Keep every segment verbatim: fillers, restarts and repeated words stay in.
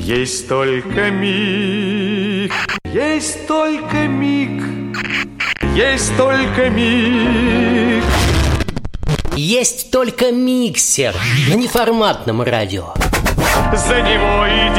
Есть только миг, есть только миг, есть только миг. Есть только миксер на неформатном радио. За него и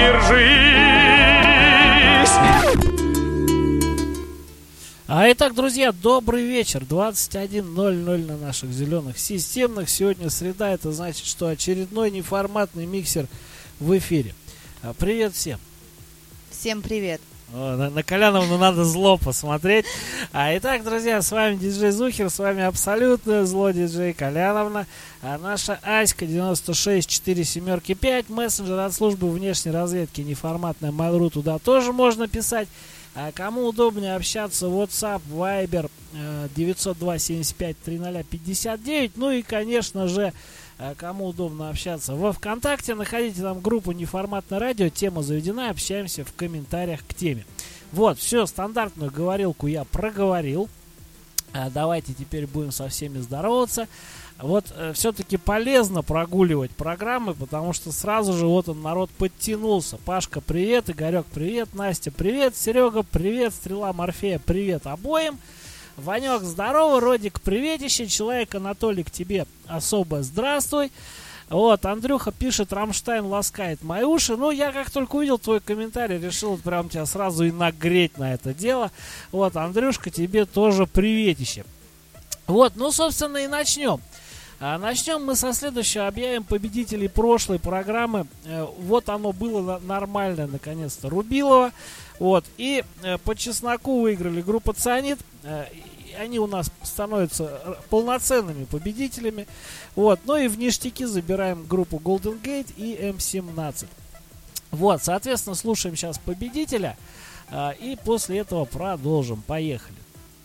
держись. А итак, друзья, добрый вечер. двадцать один ноль ноль на наших зеленых системных. Сегодня среда, это значит, что очередной неформатный миксер в эфире. Привет всем. Всем привет. О, на, на Коляновну надо зло посмотреть. А, итак, друзья, с вами диджей Зухер, с вами абсолютно зло диджей Коляновна. А наша Аська девяносто шесть четыре семерки пять, мессенджер от службы внешней разведки неформатная Mail.ru, туда тоже можно писать. А кому удобнее общаться, WhatsApp, Viber э, девятьсот два семьдесят пять тридцать пятьдесят девять. Ну и, конечно же, кому удобно общаться во ВКонтакте, находите там группу «Неформатное радио», тема заведена, общаемся в комментариях к теме. Вот, все, стандартную говорилку я проговорил. А давайте теперь будем со всеми здороваться. Вот, э, все-таки полезно прогуливать программы, потому что сразу же вот он, народ подтянулся. Пашка, привет, Игорек, привет, Настя, привет, Серега, привет, Стрела Морфея, привет обоим. Ванек, здорово, Родик, приветище, человек Анатолий, к тебе особо здравствуй. Вот, Андрюха пишет, Рамштайн ласкает мои уши. Ну, я как только увидел твой комментарий, решил прям тебя сразу и нагреть на это дело. Вот, Андрюшка, тебе тоже приветище. Вот, ну, собственно, и начнем. А начнем мы со следующего, объявим победителей прошлой программы. э, Вот оно было нормальное, наконец-то, Рубилово. Вот, и э, по чесноку выиграли группа «Цианид». э, Они у нас становятся полноценными победителями. Вот, ну и в ништяки забираем группу Golden Gate и эм семнадцать. Вот, соответственно, слушаем сейчас победителя. э, И после этого продолжим. Поехали.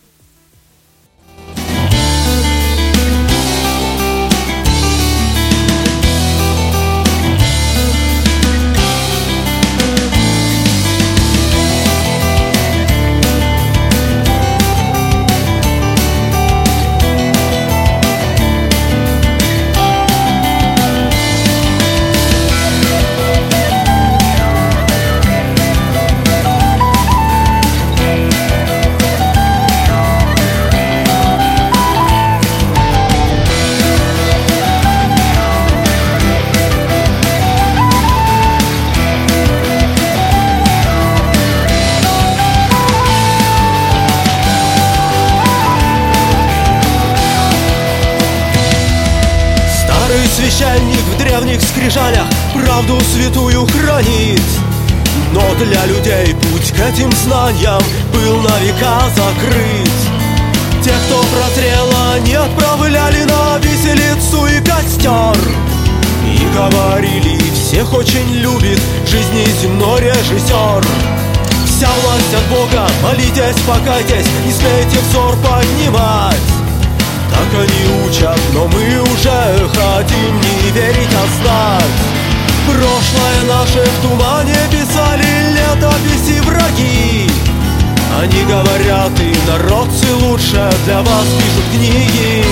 Священник в древних скрижалях правду святую хранит. Но для людей путь к этим знаниям был на века закрыт. Те, кто протрел, они отправляли на виселицу и костер. И говорили, всех очень любит жизни земной режиссер. Вся власть от Бога, молитесь, покайтесь, не смейте взор поднимать. Так они учат, но мы уже хотим не верить, а знать. Прошлое наше в тумане писали летописи враги. Они говорят, и народцы лучше для вас пишут книги.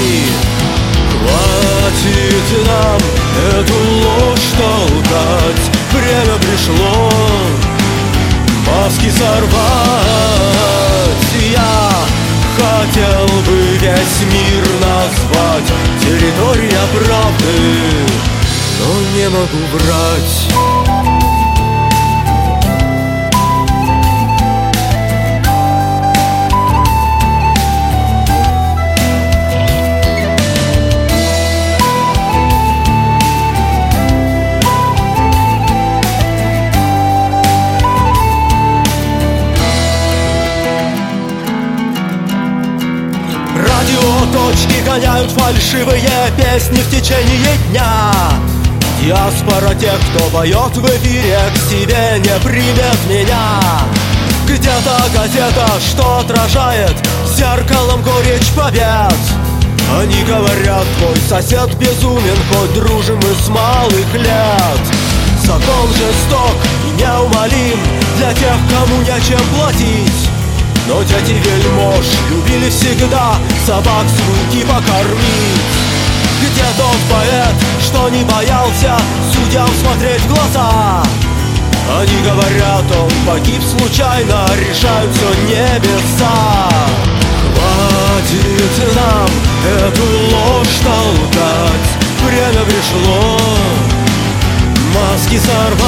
Хватит нам эту ложь толкать, время пришло маски сорвать. Я хотел бы весь мир назвать территория правды, но не могу врать. Точки гоняют фальшивые песни в течение дня. Диаспора тех, кто поет в эфире, к себе не примет меня. Где-то газета, что отражает зеркалом горечь побед. Они говорят, твой сосед безумен, хоть дружим мы с малых лет. Закон жесток и неумолим для тех, кому нечем платить. Но дети вельмож любили всегда собак с руки покормить. Где тот поэт, что не боялся судьям смотреть в глаза? Они говорят, он погиб случайно, решают все небеса. Хватит нам эту ложь толкать, время пришло маски сорвать.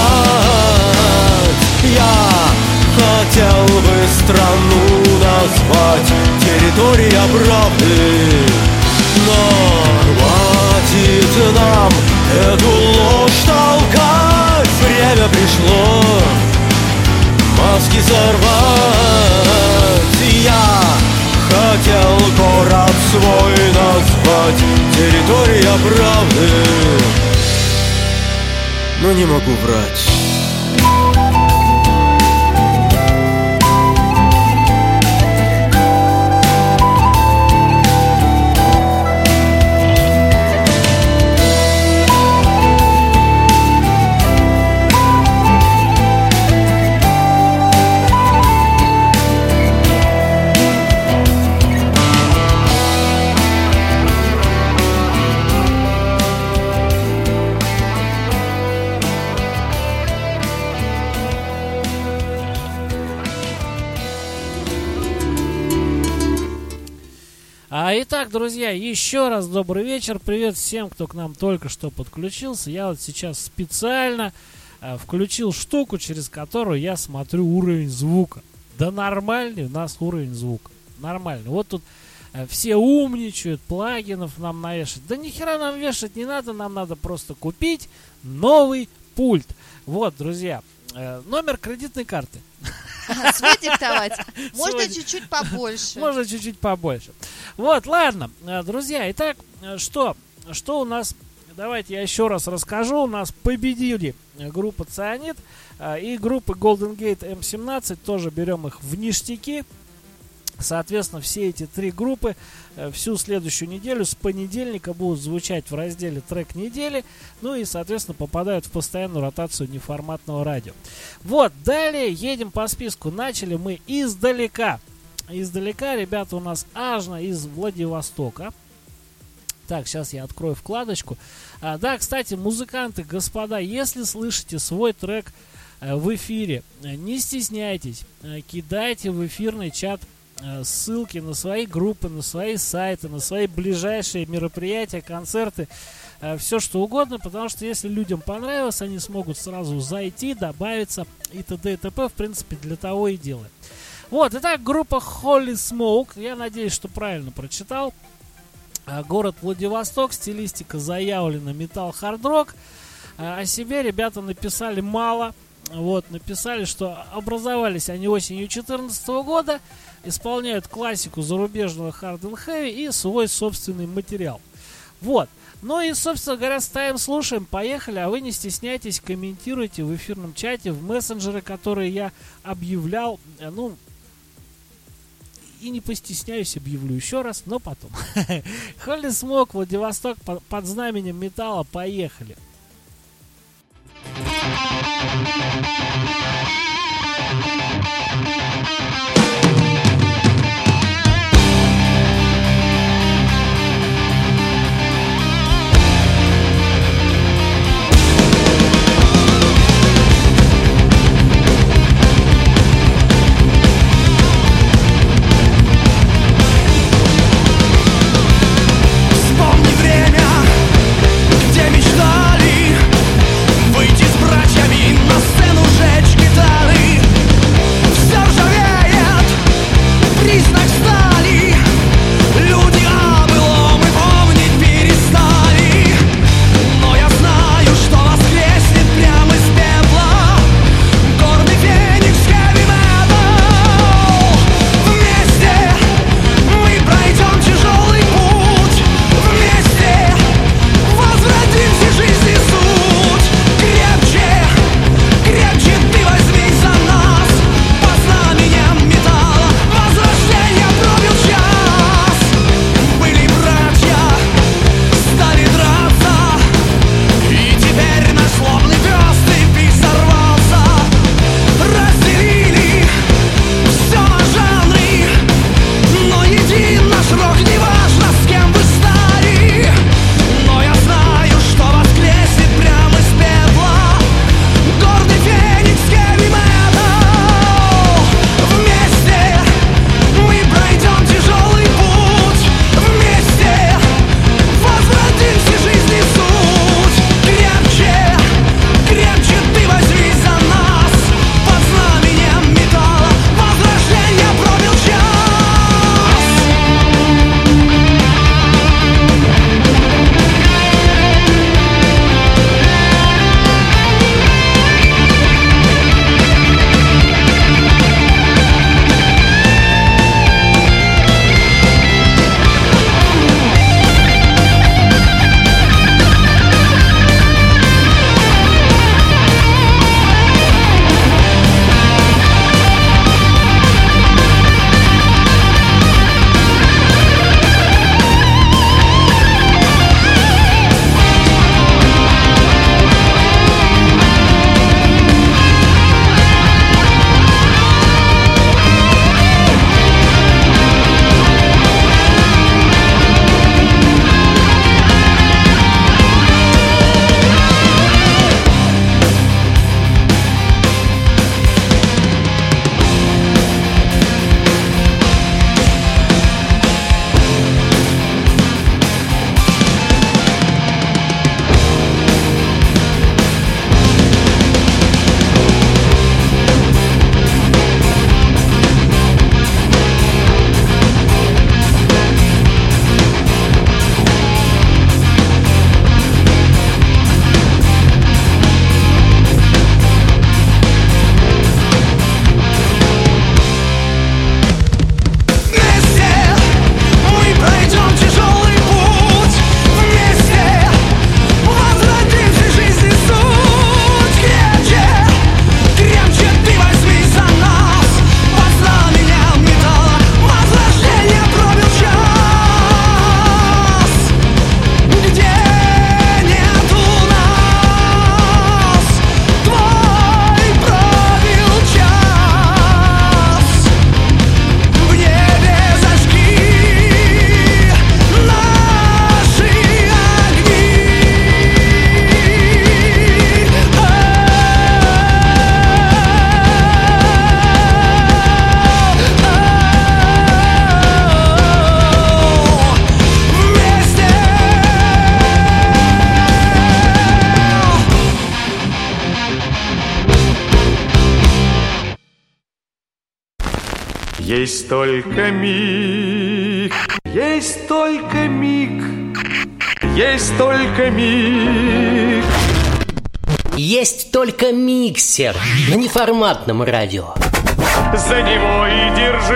Я хотел бы страну назвать территория правды, но хватит нам эту ложь толкать, время пришло маски сорвать. Я хотел город свой назвать территория правды, но не могу врать. Итак, друзья, еще раз добрый вечер. Привет всем, кто к нам только что подключился. Я вот сейчас специально э, включил штуку, через которую я смотрю уровень звука. Да нормальный у нас уровень звука. Нормальный. Вот тут э, все умничают, плагинов нам навешать. Да нихера нам вешать не надо, нам надо просто купить новый пульт. Вот, друзья, э, номер кредитной карты. Свой диктовать? Можно Свой... чуть-чуть побольше. Можно чуть-чуть побольше. Вот, ладно, друзья, итак, что, что у нас, давайте я еще раз расскажу. У нас победили группа Цианид и группа Golden Gate эм семнадцать, тоже берем их в ништяки. Соответственно, все эти три группы всю следующую неделю с понедельника будут звучать в разделе «Трек недели», ну и, соответственно, попадают в постоянную ротацию неформатного радио. Вот, далее едем по списку. Начали мы издалека. Издалека, ребята, у нас Ажна из Владивостока. Так, сейчас я открою вкладочку. А, да, кстати, музыканты, господа, если слышите свой трек а, в эфире, не стесняйтесь, а, кидайте в эфирный чат ссылки на свои группы, на свои сайты, на свои ближайшие мероприятия, концерты, все что угодно, потому что если людям понравилось, они смогут сразу зайти, добавиться и т.д. и т.п. В принципе, для того и делаем. Вот, итак, группа Holy Smoke, я надеюсь, что правильно прочитал. Город Владивосток, стилистика заявлена металл-хард-рок. О себе ребята написали мало. Вот, написали, что образовались они осенью две тысячи четырнадцатого года, исполняют классику зарубежного Hard and Heavy и свой собственный материал. Вот. Ну и, собственно говоря, ставим, слушаем, поехали, а вы не стесняйтесь, комментируйте в эфирном чате, в мессенджеры, которые я объявлял, ну, и не постесняюсь, объявлю еще раз, но потом. Holy Smoke, Владивосток, под знаменем металла, поехали. Вспомни время, где мечтали выйти с братьями на сцену, жечь Есть только миг, есть только миг, есть только миг. Есть только миксер на неформатном радио. За него и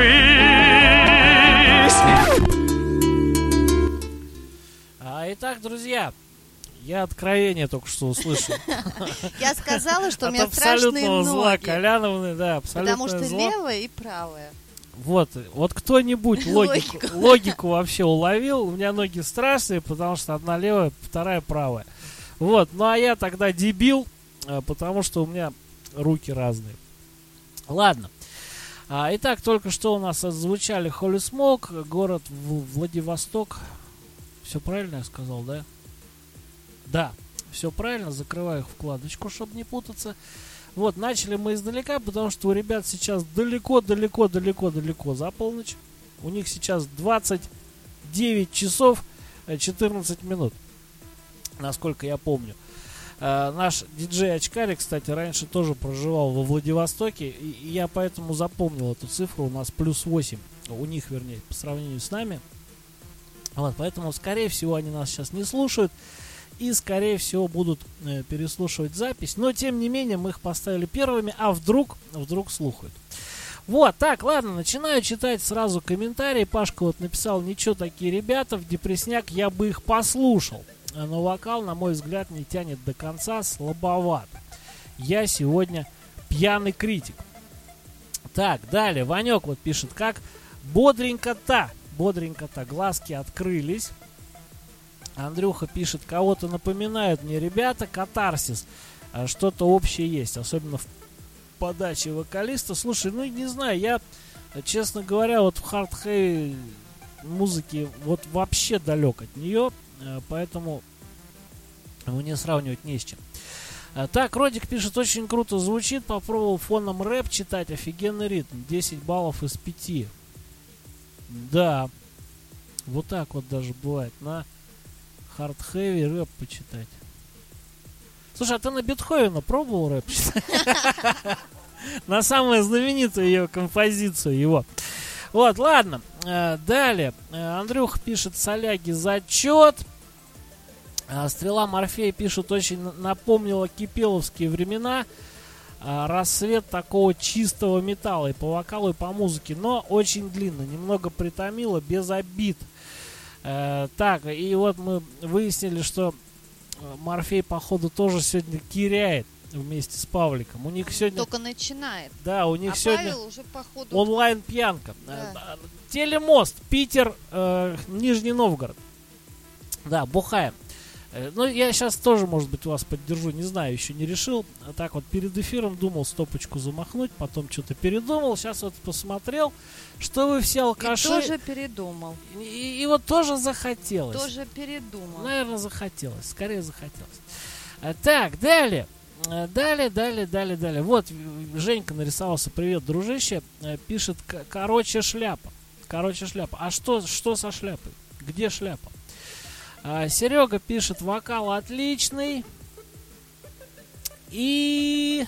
держись. А, итак, друзья, я откровение только что услышал. Я сказала, что у От меня страшные абсолютного зла ноги. Коляновны, да, абсолютное Потому что зло. левая и правая. Вот, вот кто-нибудь логику, Логику. логику вообще уловил. У меня ноги страшные, потому что одна левая, вторая правая. Вот, ну а я тогда дебил, э, потому что у меня руки разные. Ладно. А, итак, только что у нас отзвучали Holy Smoke, город В- Владивосток. Все правильно я сказал, да? Да, все правильно. Закрываю их вкладочку, чтобы не путаться. Вот, начали мы издалека, потому что у ребят сейчас далеко-далеко-далеко-далеко за полночь. У них сейчас двадцать девять часов четырнадцать минут, насколько я помню. Э, наш диджей Очкарик, кстати, раньше тоже проживал во Владивостоке, и, и я поэтому запомнил эту цифру. У нас плюс восемь, у них, вернее, по сравнению с нами. Вот, поэтому, скорее всего, они нас сейчас не слушают. И, скорее всего, будут э, переслушивать запись. Но, тем не менее, мы их поставили первыми. А вдруг, вдруг слухают. Вот, так, ладно, начинаю читать сразу комментарии. Пашка вот написал: ничего, такие ребята, в депресняк я бы их послушал. Но вокал, на мой взгляд, не тянет до конца, слабоват. Я сегодня пьяный критик. Так, далее, Ванек вот пишет, как бодренько-то, бодренько-то, глазки открылись. Андрюха пишет, кого-то напоминают мне ребята, катарсис, а, что-то общее есть, особенно в подаче вокалиста. Слушай, ну не знаю, я, честно говоря, вот в хард-хэви музыке вот вообще далек от нее, а, поэтому мне сравнивать не с чем. А, так, Родик пишет, очень круто звучит, попробовал фоном рэп читать, офигенный ритм, десять баллов из пяти. Да, вот так вот даже бывает, на хард-хэви рэп почитать. Слушай, а ты на Бетховена пробовал рэп читать? На самую знаменитую ее композицию его. Вот, ладно. Далее. Андрюха пишет, соляги, зачет. Стрела Морфея пишет, очень напомнила кипеловские времена. Рассвет такого чистого металла и по вокалу, и по музыке. Но очень длинно, немного притомило, без обид. Э, так, и вот мы выяснили, что Морфей, походу, тоже сегодня киряет вместе с Павликом. У них сегодня... Только начинает. Да, у них А сегодня Павел уже, походу... онлайн-пьянка. Да. Э, Телемост, Питер, э, Нижний Новгород. Да, бухаем. Э, ну, я сейчас тоже, может быть, вас поддержу, не знаю, еще не решил. А так вот перед эфиром думал стопочку замахнуть, потом что-то передумал. Сейчас вот посмотрел, что вы все алкаши... И тоже передумал. И, и вот тоже захотелось. Тоже передумал. Наверное, захотелось. Скорее захотелось. А, так, далее. А, далее, далее, далее, далее. Вот, Женька нарисовался. Привет, дружище. А, пишет, к- короче, шляпа. Короче, шляпа. А что, что со шляпой? Где шляпа? А, Серега пишет, вокал отличный. И...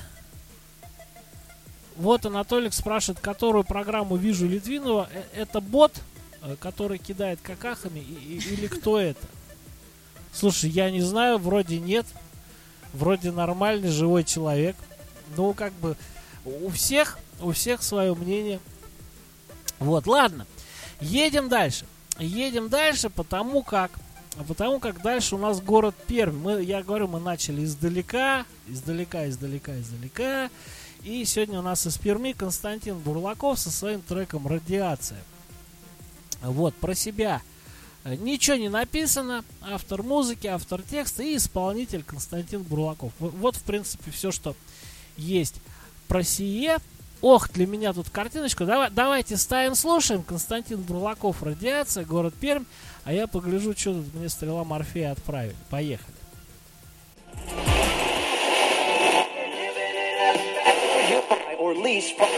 Вот Анатолик спрашивает, которую программу вижу Литвинова. Э- Это бот, э, который кидает какахами, и- и- или кто это? Слушай, я не знаю, вроде нет. Вроде нормальный, живой человек. Ну, как бы, у всех, у всех свое мнение. Вот, ладно. Едем дальше. Едем дальше, потому как, потому как дальше у нас город Пермь. Мы, я говорю, мы начали издалека, издалека, издалека, издалека. И сегодня у нас из Перми Константин Бурлаков со своим треком «Радиация». Вот, про себя ничего не написано. Автор музыки, автор текста и исполнитель Константин Бурлаков. Вот, в принципе, все, что есть про сие. Ох, для меня тут картиночка. Давай, давайте ставим, слушаем. Константин Бурлаков, «Радиация», город Пермь. А я погляжу, что тут мне Стрела Морфея отправили. Поехали. Or lease from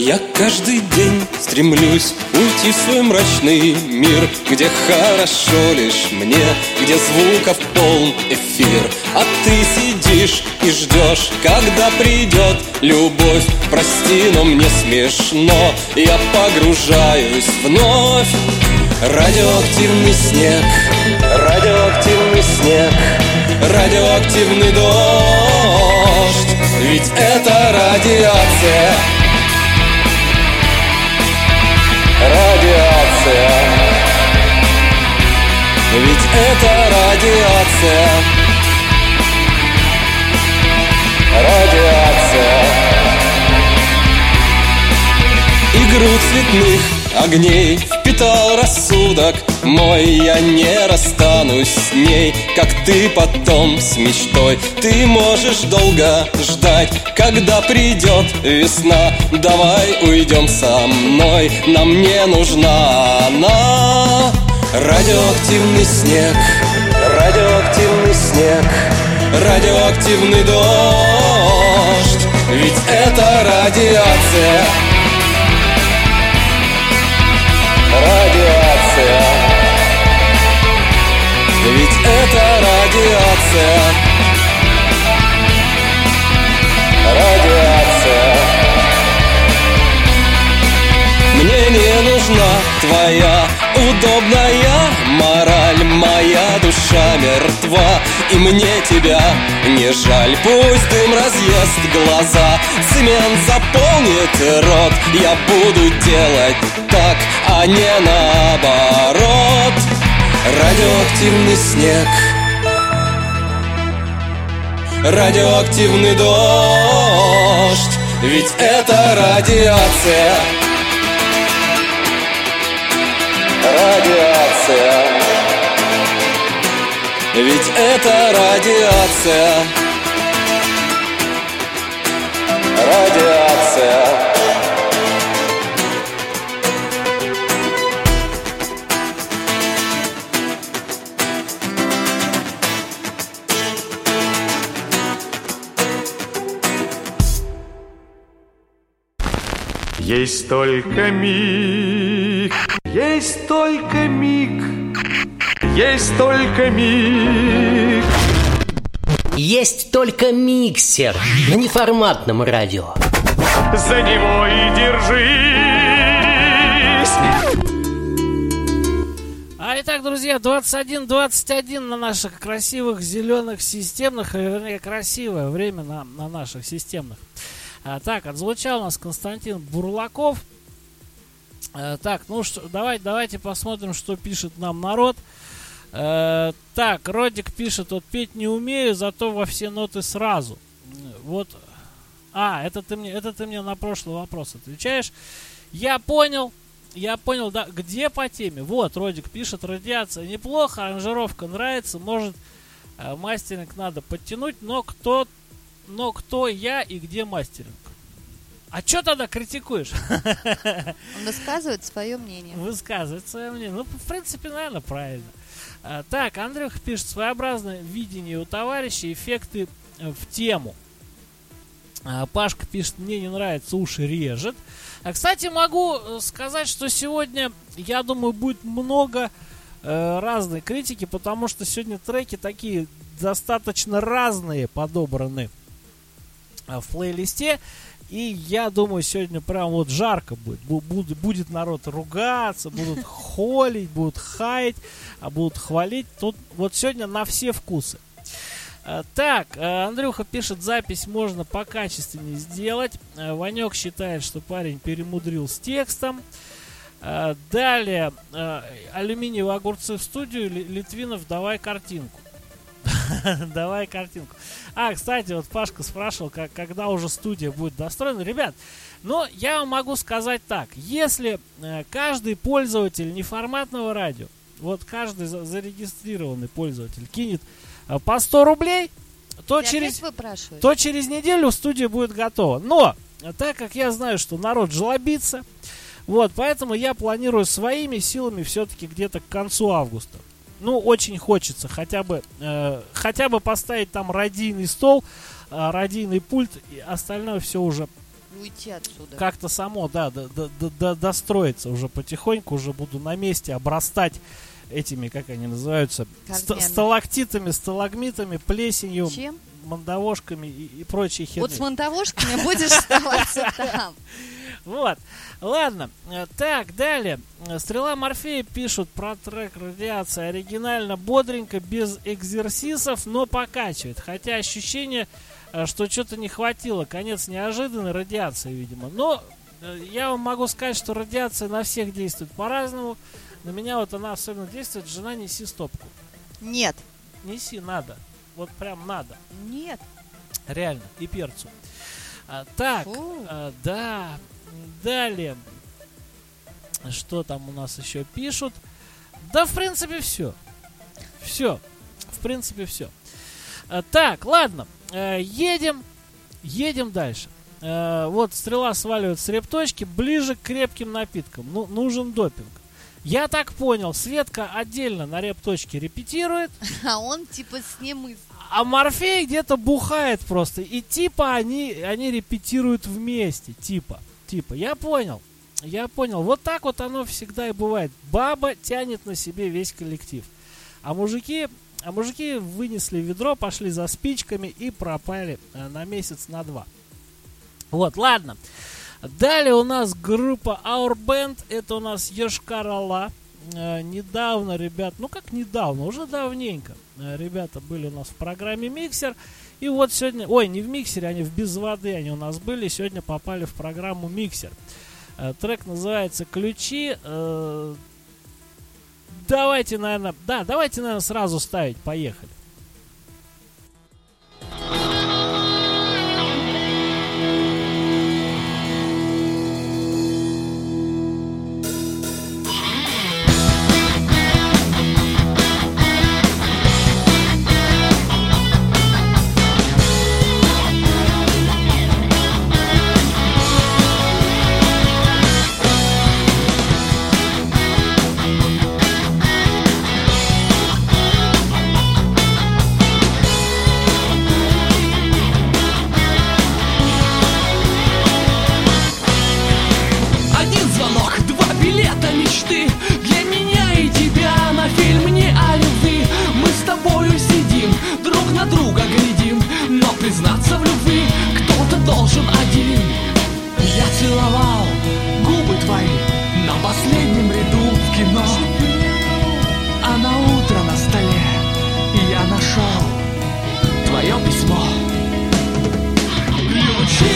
Я каждый день стремлюсь уйти в свой мрачный мир, где хорошо лишь мне, где звуков полн эфир. А ты сидишь и ждешь, когда придет любовь. Прости, но мне смешно, я погружаюсь вновь. Радиоактивный снег, радиоактивный снег, радиоактивный дождь. Ведь это радиация. Радиация. Ведь это радиация. Радиация. Игру цветных огней впитал рассудок мой. Я не расстанусь с ней, как ты потом с мечтой. Ты можешь долго ждать, когда придет весна. Давай уйдем со мной, нам не нужна она. Радиоактивный снег, радиоактивный снег, радиоактивный дождь. Ведь это радиация. Радиация. Ведь это радиация. Радиация. Мне не нужна твоя удобная мораль. Моя душа мертва, и мне тебя не жаль. Пусть дым разъест глаза, цемент заполнит рот. Я буду делать так, а не наоборот. Радиоактивный снег, радиоактивный дождь. Ведь это радиация. Радиация. Ведь это радиация. Радиация. Есть только миг, есть только миг, есть только миг. Есть только миксер на неформатном радио. За него и держись. А итак, друзья, двадцать один двадцать один на наших красивых зеленых системных, вернее, красивое время на, на наших системных. А, так, отзвучал у нас Константин Бурлаков. А, так, ну что, давай, давайте посмотрим, что пишет нам народ. А, так, Родик пишет: вот петь не умею, зато во все ноты сразу. Вот. А, это ты мне, это ты мне на прошлый вопрос отвечаешь. Я понял, я понял, да, где по теме? Вот, Родик пишет: радиация неплохо, аранжировка нравится, может, а, мастеринг надо подтянуть, но кто Но кто я и где мастеринг? А что тогда критикуешь? Он высказывает свое мнение. Высказывает свое мнение. Ну, в принципе, наверное, правильно. А, так, Андрюха пишет: своеобразное видение у товарища, эффекты в тему. А, Пашка пишет: мне не нравится, уши режет. А, кстати, могу сказать, что сегодня, я думаю, будет много э, разной критики, потому что сегодня треки такие достаточно разные подобраны в плейлисте. И я думаю, сегодня прям вот жарко будет. Будет, будет народ ругаться, будут холить, будут хаять, а будут хвалить. Тут вот сегодня на все вкусы. Так, Андрюха пишет: запись можно покачественнее сделать. Ванек считает, что парень перемудрил с текстом. Далее, алюминиевые огурцы в студию. Литвинов, давай картинку. Давай картинку. А, кстати, вот Пашка спрашивал, как, когда уже студия будет достроена. Ребят, ну, я вам могу сказать так. Если э, каждый пользователь неформатного радио, вот каждый за, зарегистрированный пользователь кинет э, по сто рублей, то через, то через неделю студия будет готова. Но, так как я знаю, что народ жлобится, вот, поэтому я планирую своими силами все-таки где-то к концу августа. Ну, очень хочется хотя бы, э, хотя бы поставить там радийный стол, э, радийный пульт, и остальное все уже Уйти отсюда. как-то само, да, до- до- до- до- достроиться уже потихоньку, уже буду на месте обрастать этими, как они называются, ст- Корнями. сталактитами, сталагмитами, плесенью, Чем? мандавошками и, и прочей херней. Вот с монтовошками будешь оставаться там. Вот, ладно, Э, так, далее. Э, Стрела Морфея пишут про трек «Радиация». Оригинально, бодренько, без экзерсисов, но покачивает. Хотя ощущение, э, что что-то не хватило. Конец неожиданный, радиация, видимо. Но э, я вам могу сказать, что радиация на всех действует по-разному. На меня вот она особенно действует. Жена, неси стопку. Нет. Неси, надо. Вот прям надо. Нет. Реально. И перцу. А, так, Фу. а, да. Далее. Что там у нас еще пишут? Да, в принципе, все. Все. В принципе, все. А, так, ладно. Э, едем. Едем дальше. Э, вот стрела сваливает с репточки ближе к крепким напиткам. Ну, нужен допинг. Я так понял, Светка отдельно на репточке репетирует, А он типа с ним и... а Морфей где-то бухает просто. И типа они, они репетируют вместе. Типа. Типа. Я понял. Я понял. Вот так вот оно всегда и бывает. Баба тянет на себе весь коллектив. А мужики, а мужики вынесли ведро, пошли за спичками и пропали э, на месяц, на два. Вот, ладно. Далее у нас группа Our Band. Это у нас Йошкар-Ола. Э, недавно, ребят, ну как недавно, уже давненько. Э, ребята были у нас в программе «Миксер». И вот сегодня, ой, не в «Миксере», они в «Без воды» они у нас были. Сегодня попали в программу «Миксер». Э, трек называется «Ключи». Э, давайте, наверное, да, давайте, наверное, сразу ставить. Поехали. Один звонок, два билета мечты для меня и тебя на фильм не о любви. Мы с тобою сидим, друг на друга глядим, но признаться в любви кто-то должен один. Я целовал губы твои на последнем ряду в кино, а на утро на столе я нашел твое письмо. Ключи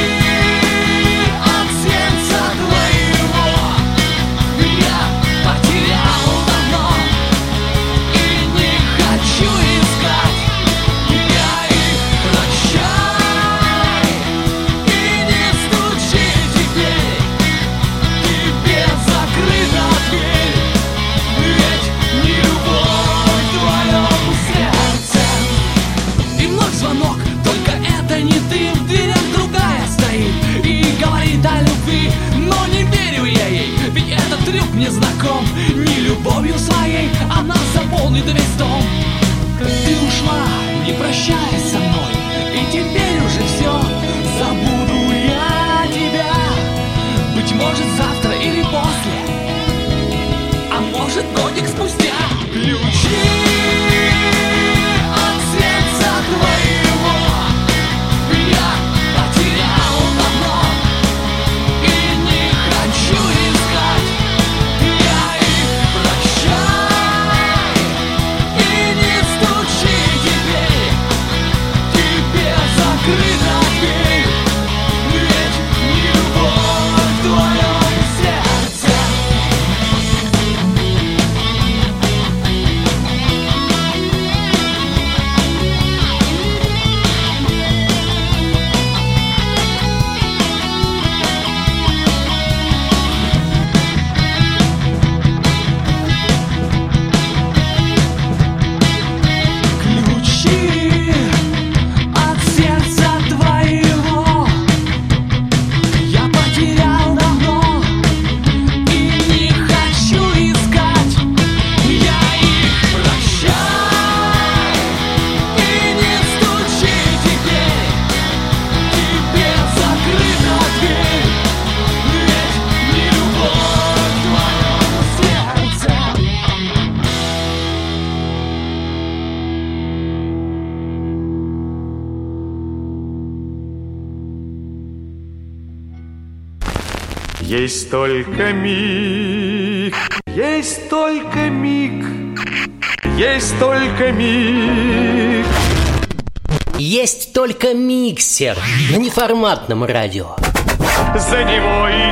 от сердца твоего я потерял давно и не хочу искать. Я их прощай и не стучи теперь, тебе закрыта дверь, ведь не любовь в твоем сердце. И вновь звонок, только это не ты. В дверях другая стоит и говорит о любви, но не верю я ей, ведь этот трюк мне знаком. Не любовью своей она заполнит весь дом. Ты ушла, не прощаясь со мной, и теперь уже все, забуду я тебя. Быть может завтра или после, а может годик спустя. Ключи от сердца твоего я потерял давно и не хочу искать. Я их прощай и не стучи теперь, тебе закрыта дверь, ведь не любовь в твоем сердце. Есть только миг, есть только миг, есть только миг. Есть только миксер на неформатном радио. За него и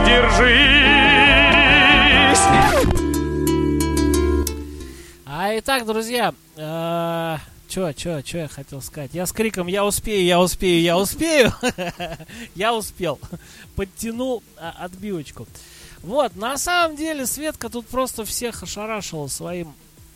держись. А итак, друзья, э, чё, чё, чё я хотел сказать? Я с криком «Я успею, я успею, я успею!» Я успел. Подтянул а, отбивочку. Вот, на самом деле Светка тут просто всех ошарашила своим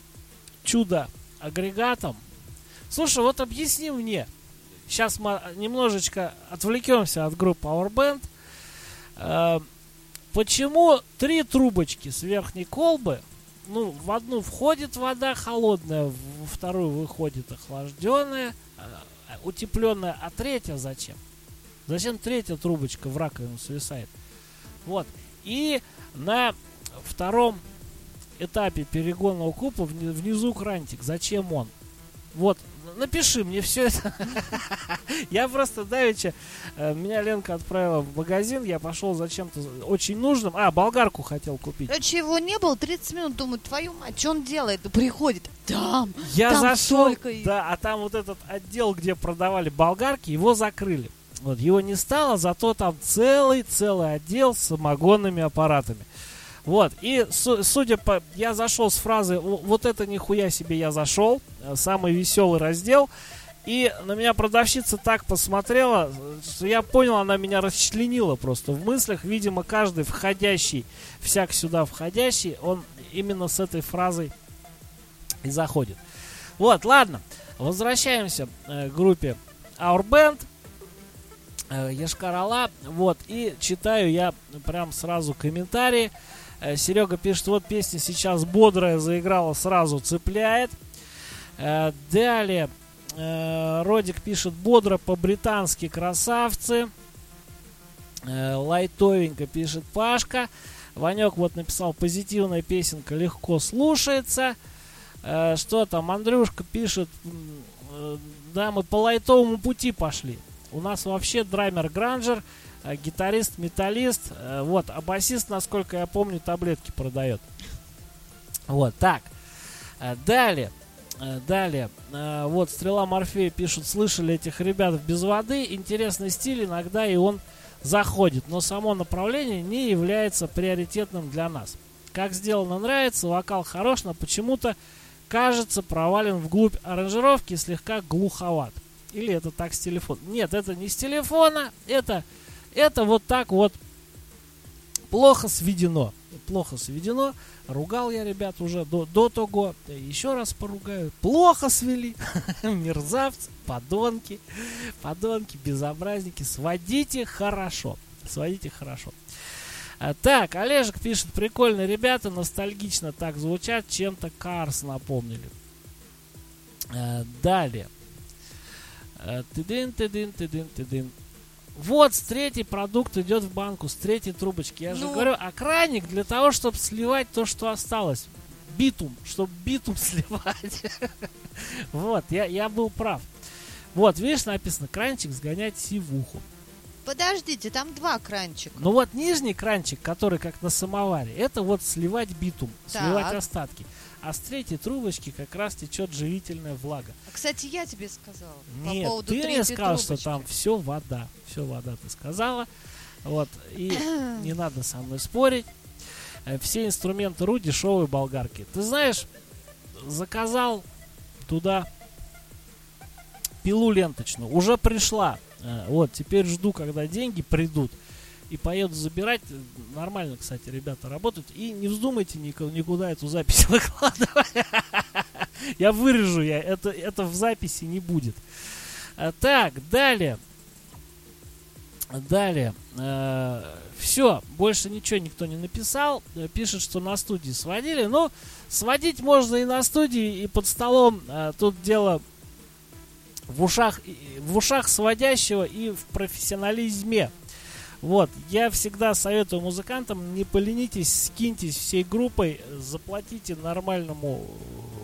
чудо-агрегатом. Слушай, вот объясни мне. Сейчас мы немножечко отвлекемся от группы Powerband. Э, почему три трубочки с верхней колбы, ну, в одну входит вода холодная, во вторую выходит охлажденная, э, утепленная, а третья зачем? Зачем третья трубочка в раковину свисает? Вот. И на втором этапе перегонного куба внизу крантик. Зачем он? Вот. Напиши мне все это. Я просто давеча, меня Ленка отправила в магазин, я пошел за чем-то очень нужным. А, болгарку хотел купить. Короче, его не было тридцать минут, думаю, твою мать, что он делает? Приходит, там, Я там зашел, столько их. да, а там вот этот отдел, где продавали болгарки, его закрыли. Вот, его не стало, зато там целый-целый отдел с самогонными аппаратами. Вот, и су- судя по... Я зашел с фразы «Вот это нихуя себе я зашел», самый веселый раздел. И на меня продавщица так посмотрела, что я понял, она меня расчленила просто в мыслях. Видимо, каждый входящий, всяк сюда входящий, он именно с этой фразой и заходит. Вот, ладно, возвращаемся э, к группе Our Band. Йошкар-Ола. Вот, и читаю я прям сразу комментарии. Серега пишет, вот песня сейчас бодрая, заиграла, сразу цепляет. Далее Родик пишет, бодро по-британски, красавцы. Лайтовенько пишет Пашка. Ванек вот написал, позитивная песенка, легко слушается. Что там, Андрюшка пишет, да, мы по лайтовому пути пошли. У нас вообще драймер-гранжер, гитарист, металлист, вот, а басист, насколько я помню, таблетки продает. Вот, так, далее, далее, вот, Стрела Морфея пишут, слышали этих ребят в Без воды, интересный стиль, иногда и он заходит, но само направление не является приоритетным для нас. Как сделано, нравится, вокал хорош, но почему-то кажется провален вглубь аранжировки и слегка глуховат. Или это так с телефона? Нет, это не с телефона, это... Это вот так вот плохо сведено. Плохо сведено. Ругал я ребят уже до, до того. Еще раз поругаю. Плохо свели. Мерзавцы, подонки. Подонки, безобразники. Сводите хорошо. Сводите хорошо. А, так, Олежек пишет, прикольно, ребята, ностальгично так звучат. Чем-то Карс напомнили. А, далее. А, тыдын, тыдын, тыдын, тыдын. Вот, с третий продукт идет в банку, с третьей трубочки. Я же Ну. говорю, а краник для того, чтобы сливать то, что осталось. Битум, чтобы битум сливать. Вот, я, я был прав. Вот, видишь, написано, кранчик сгонять сивуху. Подождите, там два кранчика. Но вот нижний кранчик, который как на самоваре, это вот сливать битум, Так. сливать остатки. А с третьей трубочки как раз течет живительная влага. А, кстати, я тебе сказала Нет, по поводу ты мне третьей сказал, что трубочки. там все вода. Все вода, ты сказала. Вот, и не надо со мной спорить. Э, Все инструменты РУ дешевые болгарки. Ты знаешь, заказал туда пилу ленточную. Уже пришла. Э, Вот, теперь жду, когда деньги придут. И поеду забирать. Нормально, кстати, ребята работают. И не вздумайте никуда, никуда эту запись выкладывать. Я вырежу, я, это, это в записи не будет. А, так, далее. Далее. Э, все, больше ничего никто не написал. Э, Пишет, что на студии сводили. Но сводить можно и на студии, и под столом. Э, тут дело в ушах, и- в ушах сводящего и в профессионализме. Вот, я всегда советую музыкантам, не поленитесь, скиньтесь всей группой, заплатите нормальному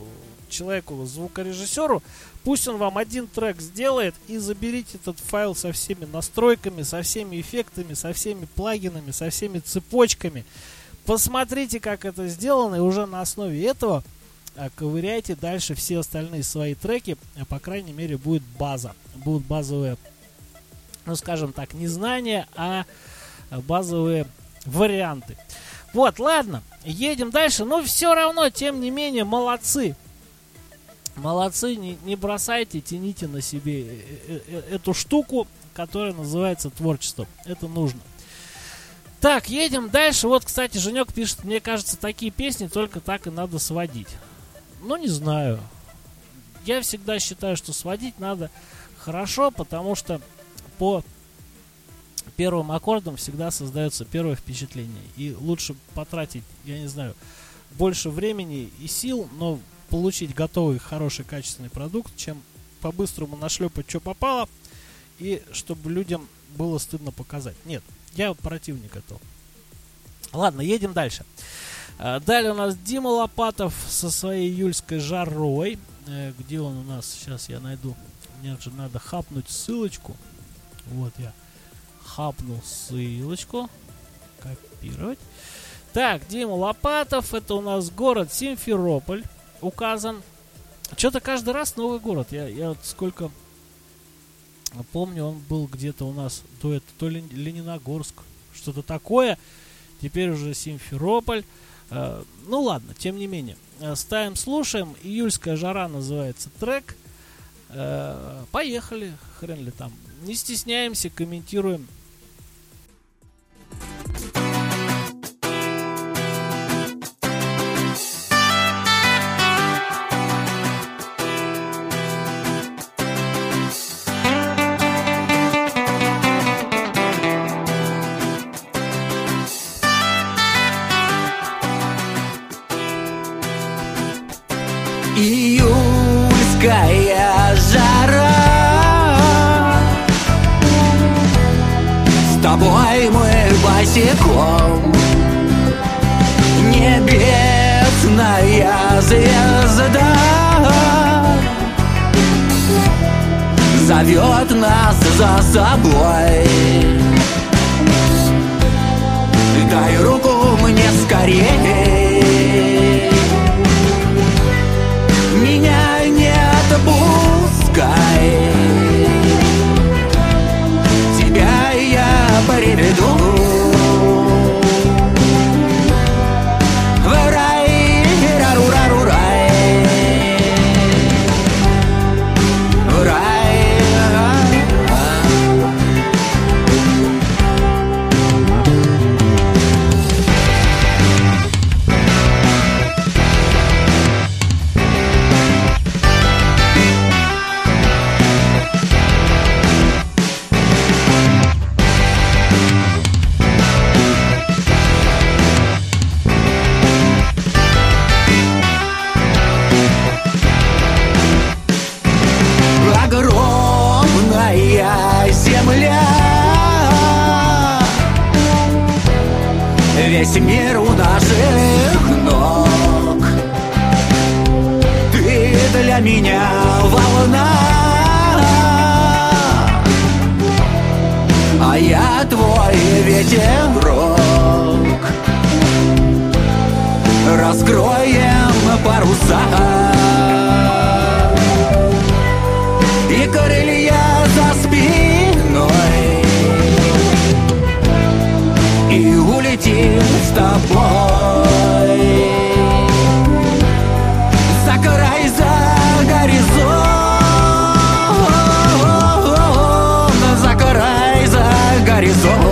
человеку, звукорежиссеру, пусть он вам один трек сделает, и заберите этот файл со всеми настройками, со всеми эффектами, со всеми плагинами, со всеми цепочками. Посмотрите, как это сделано, и уже на основе этого ковыряйте дальше все остальные свои треки. По крайней мере, будет база. Будут базовые, ну скажем так, не знания, а базовые варианты. Вот, ладно, едем дальше. Но все равно, тем не менее, молодцы. Молодцы, не, не бросайте, тяните на себе эту штуку, которая называется творчество. Это нужно. Так, едем дальше. Вот, кстати, Женек пишет: мне кажется, такие песни только так и надо сводить. Ну, не знаю. Я всегда считаю, что сводить надо хорошо, потому что по первым аккордам всегда создается первое впечатление. И лучше потратить, я не знаю, больше времени и сил, но получить готовый, хороший, качественный продукт, чем по-быстрому нашлепать, что попало, и чтобы людям было стыдно показать. Нет, я противник этого. Ладно, едем дальше. Далее у нас Дима Лопатов со своей июльской жарой. Где он у нас? Сейчас я найду. Мне же надо хапнуть ссылочку. Вот я хапнул ссылочку. Копировать. Так, Дима Лопатов. Это у нас город Симферополь указан. Что-то каждый раз новый город. Я, я вот сколько помню, он был где-то у нас до этого, то ли Лениногорск, что-то такое. Теперь уже Симферополь. Uh, ну ладно, тем не менее. Uh, ставим, слушаем. Июльская жара называется трек. Uh, поехали. Хрен ли там. Не стесняемся, комментируем. Июльская жара, с тобой мы босиком. Небесная звезда зовет нас за собой. Дай руку мне скорее, меня не отпускай, тебя я приведу в рай, рару-рару-рай, в рай. Весь мир у наших ног. Ты для меня волна, а я твой ветерок. Раскроем паруса и крылья за спиной, и улетим с тобой за край, за горизонт, за край, за горизонт.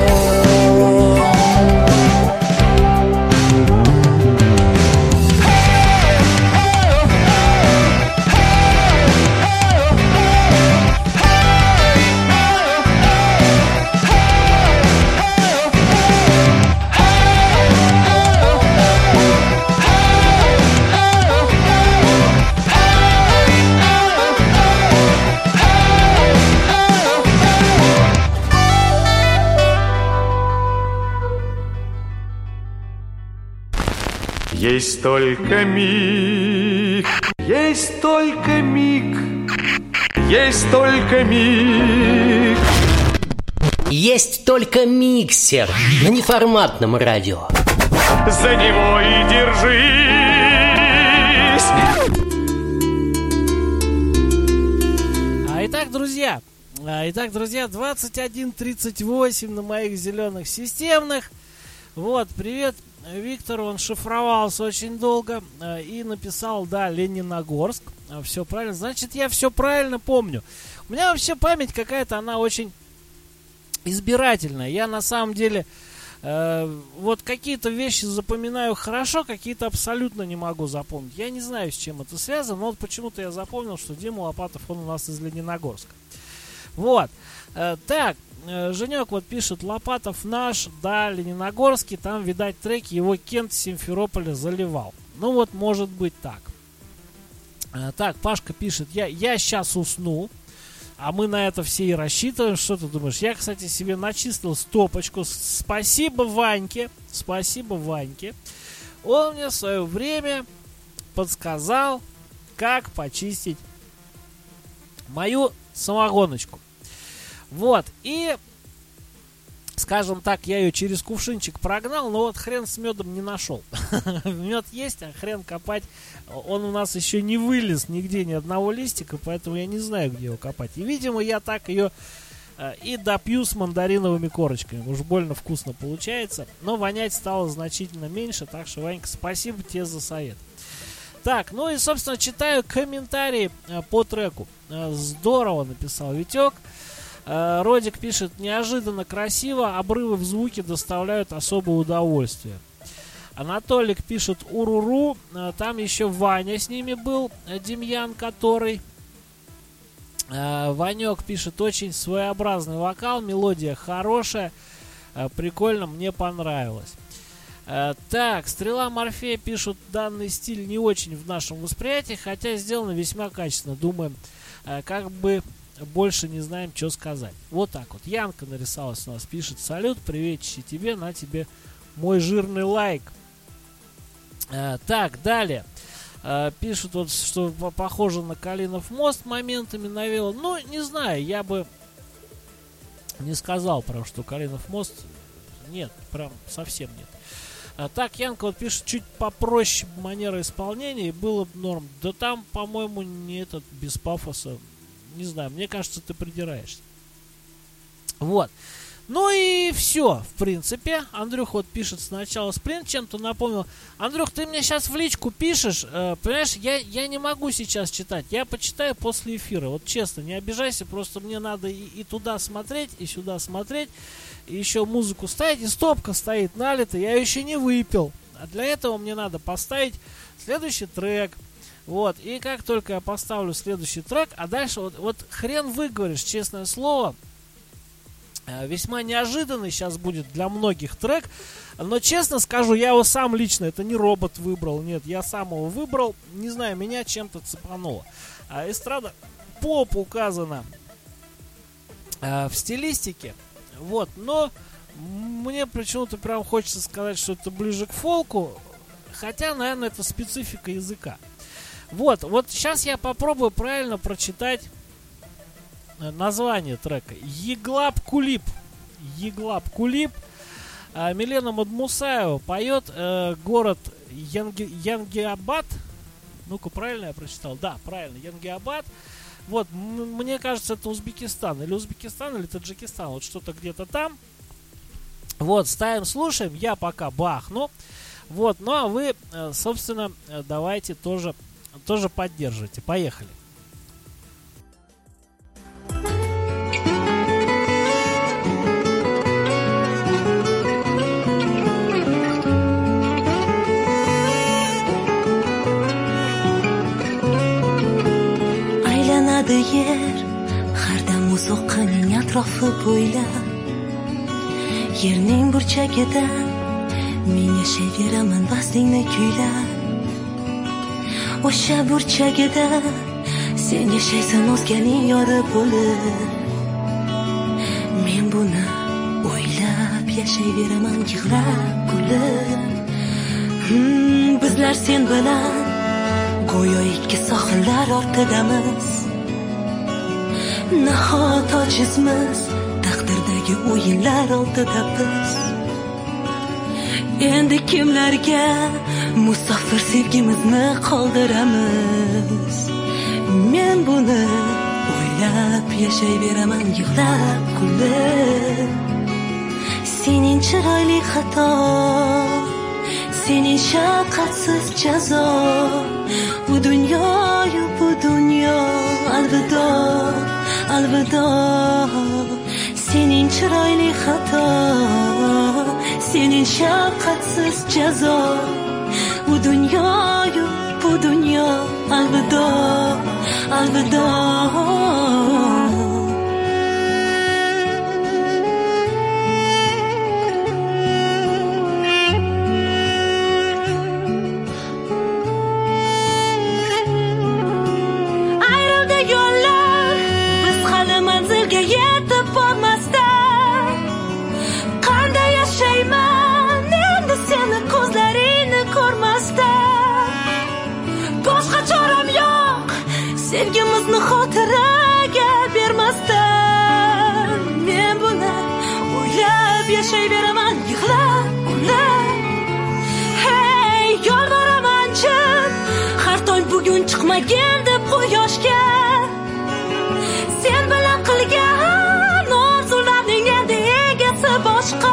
Есть только миг, миг, есть только миг, есть только миг. Есть только миксер на неформатном радио. За него и держись. А итак, друзья, а, итак, друзья, двадцать один тридцать восемь на моих зеленых системных. Вот, привет, Виктор, он шифровался очень долго а, и написал, да, Лениногорск. А, все правильно, значит, я все правильно помню. У меня вообще память какая-то, она очень избирательная. Я на самом деле э, вот какие-то вещи запоминаю хорошо, какие-то абсолютно не могу запомнить. Я не знаю, с чем это связано, но вот почему-то я запомнил, что Дима Лопатов, он у нас из Лениногорска. Вот. Э, так, э, Женек вот пишет, Лопатов наш, да, Лениногорский, там, видать, треки его Кент Симферополя заливал. Ну вот, может быть так. Э, так, Пашка пишет, я, я сейчас усну. А мы на это все и рассчитываем. Что ты думаешь? Я, кстати, себе начислил стопочку. Спасибо Ваньке. Спасибо Ваньке. Он мне в свое время подсказал, как почистить мою самогоночку. Вот. И, скажем так, я ее через кувшинчик прогнал, но вот хрен с медом не нашел. Мед есть, а хрен копать. Он у нас еще не вылез нигде ни одного листика, поэтому я не знаю, где его копать. И, видимо, я так ее э, и допью с мандариновыми корочками. Уж больно вкусно получается. Но вонять стало значительно меньше, так что, Ванька, спасибо тебе за совет. Так, ну и, собственно, читаю комментарии э, по треку. Э, здорово написал Витек. Э, Родик пишет, неожиданно красиво, обрывы в звуке доставляют особое удовольствие. Анатолик пишет, уруру, там еще Ваня с ними был, Демьян, который. Ванек пишет, очень своеобразный вокал, мелодия хорошая, прикольно, мне понравилось. Так, Стрела Морфея пишут, данный стиль не очень в нашем восприятии, хотя сделано весьма качественно, думаем, как бы больше не знаем, что сказать. Вот так вот, Янка нарисовалась у нас, пишет, салют, приветище тебе, на тебе мой жирный лайк. А, так, далее. А, пишут, вот, что похоже на Калинов мост моментами навело. Ну, не знаю, я бы не сказал, прям, что Калинов мост. Нет, прям совсем нет. А, так, Янка вот пишет, чуть попроще манера исполнения, и было бы норм. Да там, по-моему, не этот, без пафоса. Не знаю, мне кажется, ты придираешься. Вот. Ну и все, в принципе. Андрюх вот пишет сначала сплин, чем-то напомнил. Андрюх, ты мне сейчас в личку пишешь, э, понимаешь, я, я не могу сейчас читать. Я почитаю после эфира. Вот честно, не обижайся, просто мне надо и, и туда смотреть, и сюда смотреть, и еще музыку ставить. И стопка стоит налита, я ее еще не выпил. А для этого мне надо поставить следующий трек. Вот, и как только я поставлю следующий трек, а дальше вот, вот хрен выговоришь, честное слово. Весьма неожиданный сейчас будет для многих трек. Но честно скажу, я его сам лично, это не робот выбрал. Нет, я сам его выбрал. Не знаю, меня чем-то цепануло. а, Эстрада поп указана а, в стилистике. Вот, но мне почему-то прям хочется сказать, что это ближе к фолку. Хотя, наверное, это специфика языка. Вот, вот сейчас я попробую правильно прочитать название трека. Еглап Кулип. Еглап Кулип. А, Милена Мадмусаева поет, э, город Янги, Янгиабад. Ну-ка, правильно я прочитал? Да, правильно, Янгиабад. Вот, м- мне кажется, это Узбекистан. Или Узбекистан, или Таджикистан. Вот что-то где-то там. Вот, ставим, слушаем. Я пока бахну. Вот, ну а вы, э, собственно, давайте тоже, тоже поддержите. Поехали. Aylanadi yer har dam uzoqning atrofi bo'ylab yerning burchagidan men yashayveraman vaslingni kuylab o'sha burchagida sen yashaysan o'zganing yodi bo'lib men buni o'ylab yashayveraman yig'lab kulib hmm, bizlar sen bilan go'yo ikki sohillar ortidamiz. Nahot ojizmiz, taqdirdagi o'yinlar oldida biz. Endi kimlarga musofir sevgimizni qoldiramiz? Men buni o'ylab yashayveraman, yig'lab kulib. Sening chiroyli xato, sening shafqatsiz jazo, bu dunyoyu bu dunyo alvido, alvido. Sening chiroyli xato, sening shafqatsiz jazo, bu dunyoyu bu dunyo alvido, alvido. Yetib bormasdan qanday yashayman endi seni ko'zlaringni ko'rmasdan. Boshqa choram yo'q sevgimizni xotiraga bermasdan. Men buni o'ylab yashayveraman, yig'lab kulib. Hey, yolvoraman chin, har tong bugun chiqmagin deb quyoshga. Sen bilan qilgan orzularning endi egasi boshqa.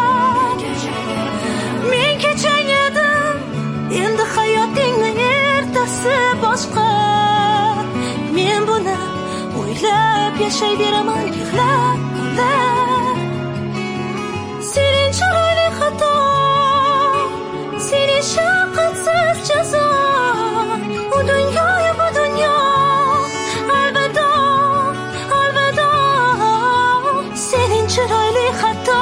Men kechang edim, endi hayotingning ertasi boshqa. Men buni o'ylab yashayveraman, yig'lab kulib. Sening chiroyli xato, sening shafqatsiz jazo, bu dunyoyu bu dunyo alvido, alvido. Sening chiroyli xato,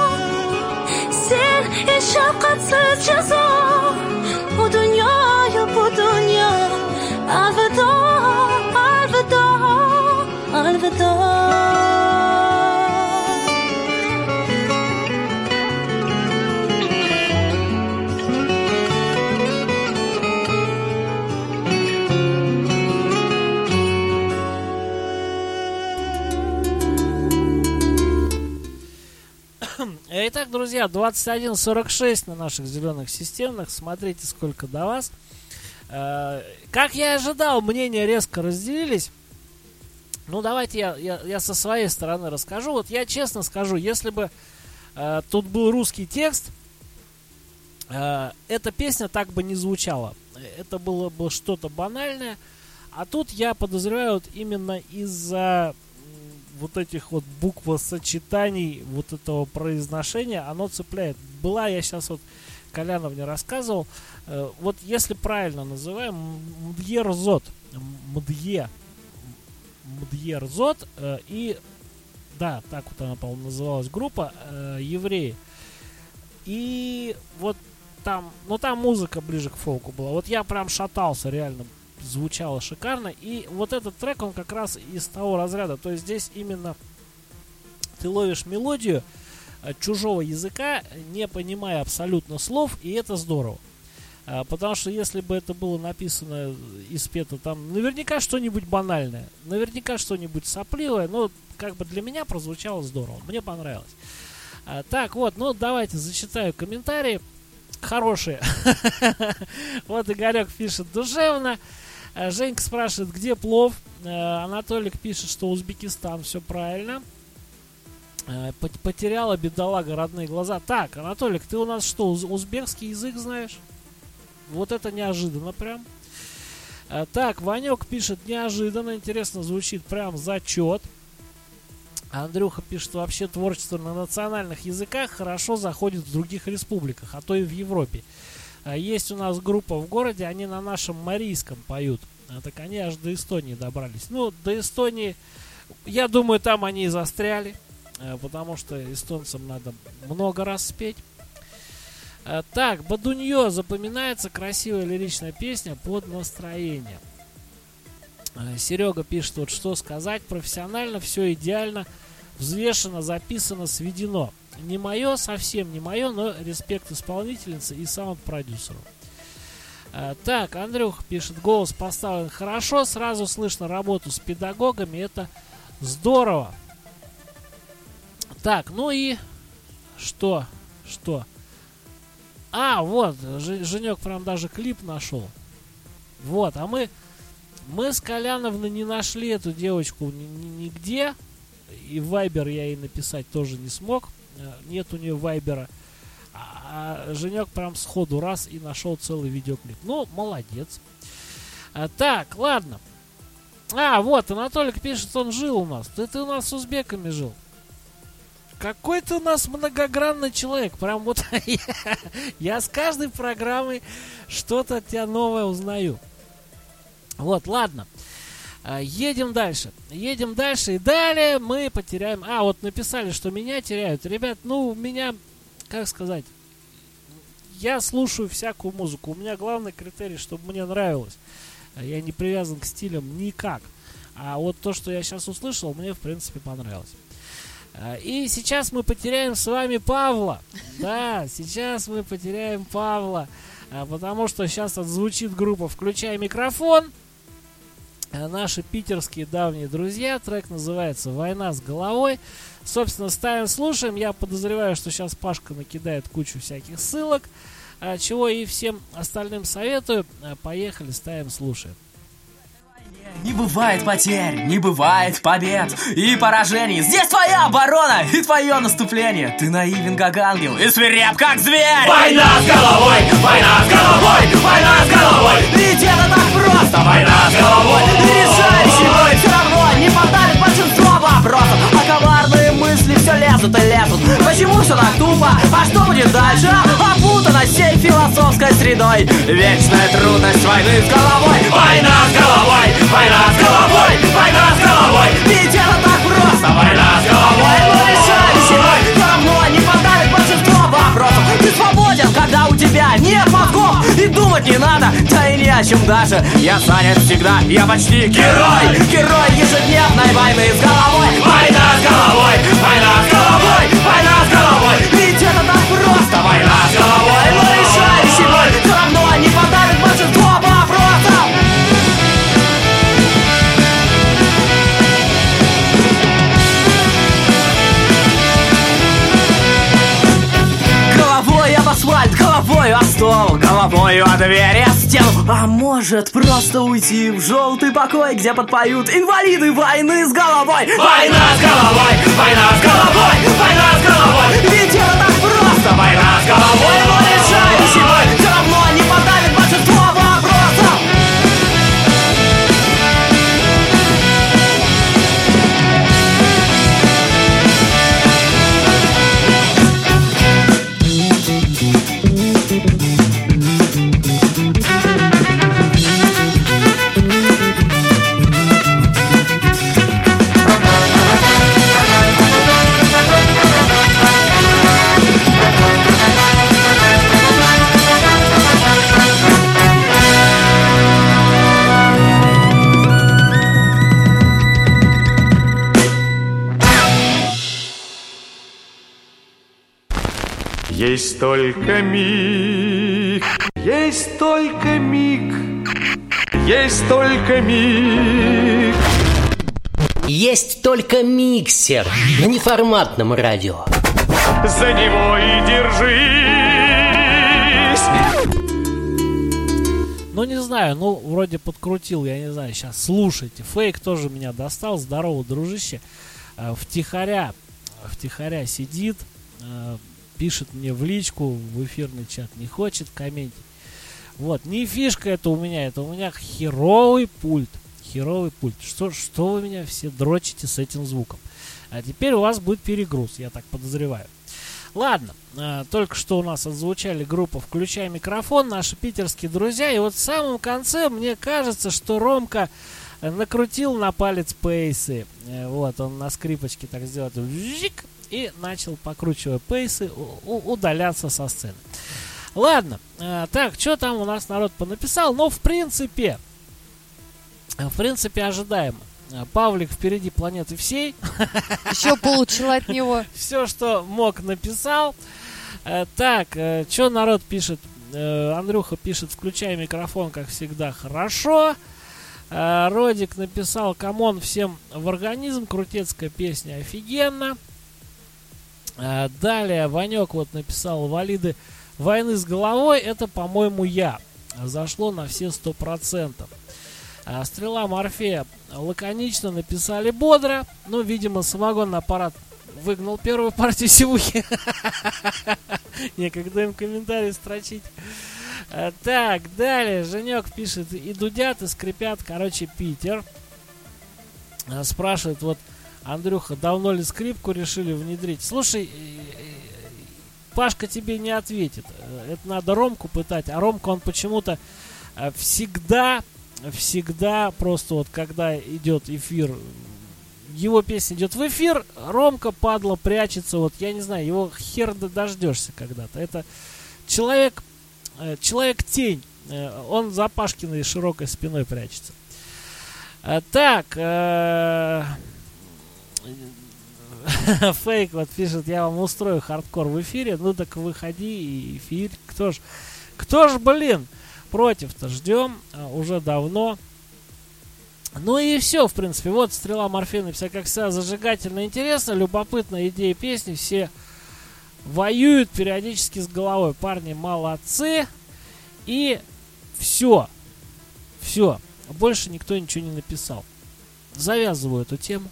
sen shafqatsiz jazo, bu dunyoyu bu dunyo alvido, alvido, alvido. Итак, друзья, двадцать один сорок шесть на наших зеленых системах. Смотрите, сколько до вас. Э, как я и ожидал, мнения резко разделились. Ну, давайте я, я, я со своей стороны расскажу. Вот я честно скажу, если бы э, тут был русский текст, э, эта песня так бы не звучала. Это было бы что-то банальное. А тут я подозреваю, вот именно из-за вот этих вот буквосочетаний, вот этого произношения, оно цепляет. Была, я сейчас вот Коляновне рассказывал, э, вот если правильно называем, Мдьерзот, Мдье, Мдьерзот, э, и, да, так вот она, по-моему, называлась группа, э, евреи. И вот там, ну там музыка ближе к фолку была. Вот я прям шатался, реально. Звучало шикарно. И вот этот трек, он как раз из того разряда. То есть здесь именно ты ловишь мелодию э, чужого языка, не понимая абсолютно слов, и это здорово. А, потому что если бы это было написано и спето там, наверняка что-нибудь банальное, наверняка что-нибудь сопливое, но как бы для меня прозвучало здорово. Мне понравилось. А, так, вот, ну давайте зачитаю комментарии. Хорошие. Вот Игорек пишет: душевно. Женька спрашивает, где плов. Анатолик пишет, что Узбекистан, все правильно. Потеряла бедолага родные глаза. Так, Анатолик, ты у нас что, узбекский язык знаешь? Вот это неожиданно прям. Так, Ванек пишет, неожиданно, интересно звучит, прям зачет. Андрюха пишет, что вообще творчество на национальных языках хорошо заходит в других республиках, а то и в Европе. Есть у нас группа в городе, они на нашем марийском поют. А так они аж до Эстонии добрались. Ну, до Эстонии, я думаю, там они и застряли, потому что эстонцам надо много раз спеть. Так, Бадуньо, запоминается красивая лиричная песня под настроение. Серега пишет, вот что сказать, профессионально, все идеально, взвешено, записано, сведено. Не мое, совсем не мое, но респект исполнительнице и саунд-продюсеру. А, так, Андрюх пишет, голос поставлен хорошо, сразу слышно работу с педагогами, это здорово. Так, ну и что? Что? А, вот, Ж- Женек прям даже клип нашел. Вот, а мы, мы с Коляновной не нашли эту девочку ни- ни- нигде. И вайбер я ей написать тоже не смог. Нет у нее вайбера. А, а Женек прям сходу раз и нашел целый видеоклип. Ну, молодец. А, так, ладно. А, вот, Анатолик пишет, он жил у нас. Ты, ты у нас с узбеками жил. Какой ты у нас многогранный человек. Прям вот я, я с каждой программой что-то от тебя новое узнаю. Вот, ладно. А, едем дальше. Едем дальше. И далее мы потеряем... А, вот написали, что меня теряют. Ребят, ну, меня, как сказать... Я слушаю всякую музыку. У меня главный критерий, чтобы мне нравилось. Я не привязан к стилям никак. А вот то, что я сейчас услышал, мне, в принципе, понравилось. И сейчас мы потеряем с вами Павла. Да, сейчас мы потеряем Павла. Потому что сейчас отзвучит группа «Включай микрофон». Наши питерские давние друзья. Трек называется «Война с головой». Собственно, ставим, слушаем. Я подозреваю, что сейчас Пашка накидает кучу всяких ссылок. Чего и всем остальным советую. Поехали, ставим, слушаем. Не бывает потерь, не бывает побед и поражений. Здесь твоя оборона и твое наступление. Ты наивен, как ангел, и свиреп, как зверь. Война с головой, война с головой, война с головой. Ведь это так просто. Война с головой. И решающий бой все равно не подавит большинство вопросов. А коварные мысли все лезут и лезут. Почему все так тупо? А что будет дальше? Опутано всей философской средой. Вечная трудность войны с головой. Война с головой, война с головой, война с головой. Ведь это так просто. Война с головой. Но решающий бой все равно не подавит большинство вопросов. Ты свободен, когда у тебя нет мозгов. И думать не надо, да и не о чем даже. Я занят всегда, я почти герой. Герой ежедневной войны с головой. Война с головой, война с головой, война с головой. Ведь это так просто. Война с головой. Но решающий бой все равно не подавит большинство вопросов. Головой об асфальт, головой о стол, головой о дверь, о стену. А может просто уйти в желтый покой, где подпоют инвалиды войны с головой. Война с головой, война с головой, война с головой. Ведь это так просто. Война с головой. Но решающий бой все равно не подавит большинство вопросов. Есть только миг, есть только миг, есть только миг. Есть только миксер на неформатном радио. За него и держись. Ну, не знаю, ну, вроде подкрутил, я не знаю, сейчас слушайте. Фейк тоже меня достал, здорово, дружище. Э, втихаря, втихаря сидит, э, пишет мне в личку, в эфирный чат, не хочет комментить. Вот, не фишка это у меня, это у меня херовый пульт. Херовый пульт. Что, что вы меня все дрочите с этим звуком? А теперь у вас будет перегруз, я так подозреваю. Ладно, э, только что у нас отзвучали группа «Включай микрофон», наши питерские друзья. И вот в самом конце мне кажется, что Ромка накрутил на палец пейсы. Э, вот, он на скрипочке так сделал. Вжик, и начал, покручивая пейсы, у- удаляться со сцены. Ладно, э, так, что там у нас народ понаписал? Ну, в принципе, в принципе, ожидаемо. Павлик впереди планеты всей. Еще получил от него. Все, что мог, написал. Э, так, э, что народ пишет? Э, Андрюха пишет, включай микрофон, как всегда, хорошо. Э, Родик написал, камон, всем в организм, крутецкая песня, офигенно. Э, далее Ванек вот написал, валиды войны с головой, это, по-моему, я. Зашло на все сто процентов. Э, Стрела Морфея лаконично написали бодро. Ну, видимо, самогонный аппарат выгнал первую партию сивухи. Некогда им комментарии строчить. А, так, далее. Женек пишет, и дудят, и скрипят. Короче, Питер. А, спрашивает, вот, Андрюха, давно ли скрипку решили внедрить? Слушай, Пашка тебе не ответит. Это надо Ромку пытать. А Ромка, он почему-то всегда, всегда просто вот, когда идет эфир, его песня идет в эфир, Ромка, падла, прячется, вот, я не знаю, его хер дождешься когда-то. Это человек, э, человек-тень, э, он за Пашкиной широкой спиной прячется. Э, так, э, Фейк вот пишет, я вам устрою хардкор в эфире, ну так выходи и эфир, кто ж, кто ж, блин, против-то, ждем э, уже давно. Ну и все, в принципе. Вот Стрела Морфея, вся как всегда зажигательно, интересно, любопытная идея песни. Все воюют периодически с головой. Парни молодцы. И все. Все. Больше никто ничего не написал. Завязываю эту тему.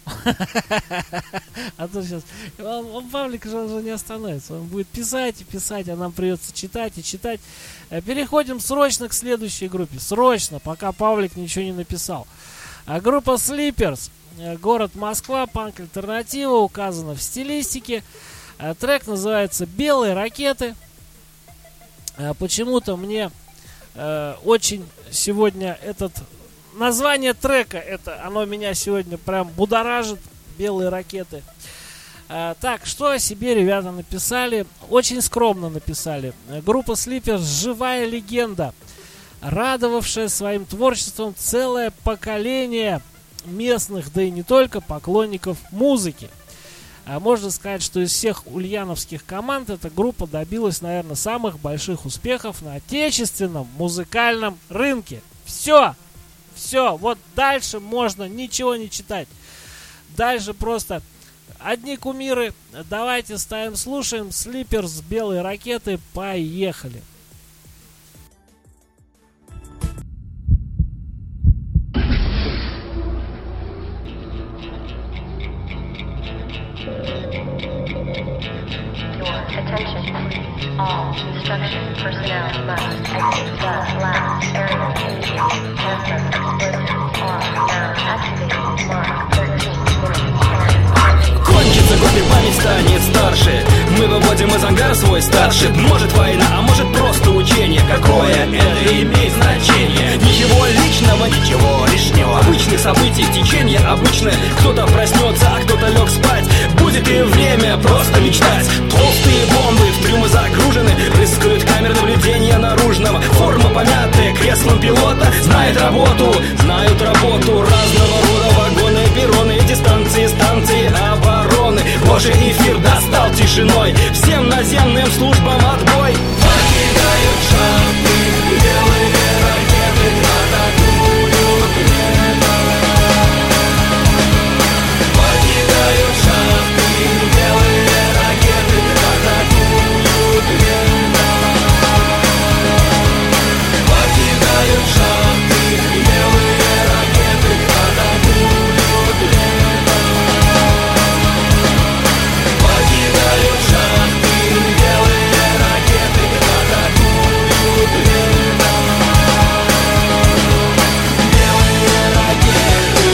А то сейчас... Он, Павлик же, он же не остановится. Он будет писать и писать, а нам придется читать и читать. Переходим срочно к следующей группе. Срочно, пока Павлик ничего не написал. А группа Sleepers, город Москва, панк-альтернатива, указана в стилистике. А, трек называется «Белые ракеты». А, почему-то мне а, очень сегодня этот... Название трека, это, оно меня сегодня прям будоражит. «Белые ракеты». А, так, что о себе ребята написали? Очень скромно написали. Группа Sleepers – живая легенда, радовавшая своим творчеством целое поколение местных, да и не только, поклонников музыки. А можно сказать, что из всех ульяновских команд эта группа добилась, наверное, самых больших успехов на отечественном музыкальном рынке. Все! Все! Вот дальше можно ничего не читать. Дальше просто одни кумиры. Давайте ставим, слушаем. Sleepers, «Белые ракеты». Поехали! Attention, please. All construction personnel must exit the last area indicated. Cancer explosives are now activated. Mark thirteen minutes. Кончится год и память станет старше. Мы выводим из ангара свой старший. Может война, а может просто учение. Какое это имеет значение? Ничего личного, ничего лишнего. Обычных событий, течение обычное. Кто-то проснется, а кто-то лег спать. Будет и время просто мечтать. Толстые бомбы в трюмы загружены. Рыскают камеры наблюдения наружного. Форма помятая креслом пилота. Знает работу, знают работу. Разного рода вагоны, перроны, дистанции, станции обороны. Божий эфир достал тишиной. Всем наземным службам отбой. Покидают шахты, белые ракеты атакуют небо. Покидают шахты, белые ракеты атакуют небо. Покидают шахты, белые ракеты атакуют небо. Покидают шахты, белые ракеты атакуют небо. Белые ракеты.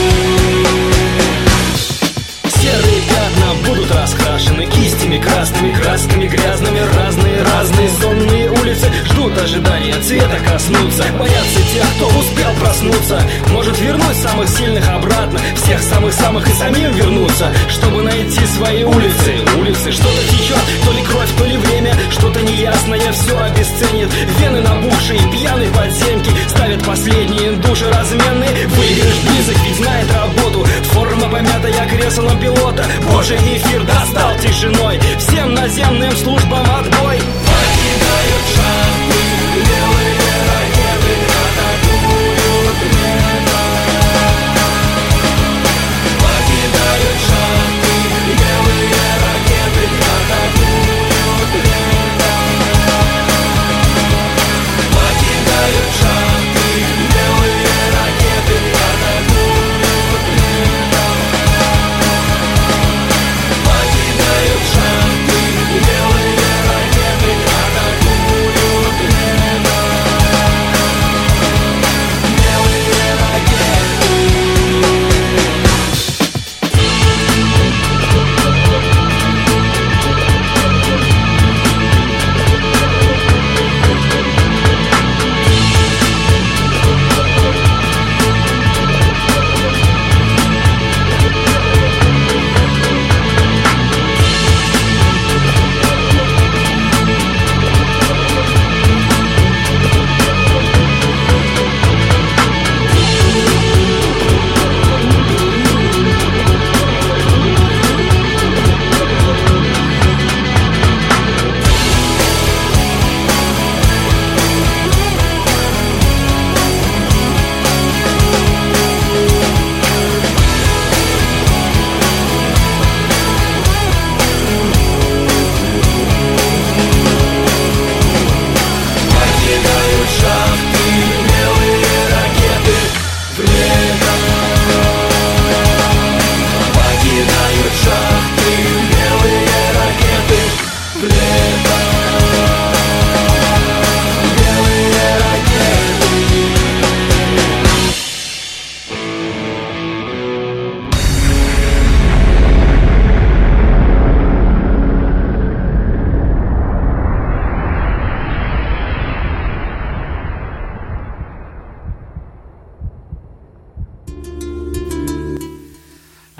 Серые пятна будут раскрашены кистями красными, красками грязными. Разные, разные сонные улицы ждут ожидания цвета коснуться. Боятся тех, кто успел проснуться. Может вернуть самых сильных обратно, всех самых-самых и самим вернуться, чтобы найти свои улицы. Улицы, что-то течет, то ли кровь, то ли время. Что-то неясное все обесценит. Вены набухшие, пьяные подземки ставят последние души разменные. Выигрыш близок, ведь знает работу. Форма помятая креслом пилота. Божий эфир достал тишиной. Всем наземным службам отбой. Покидают шахты,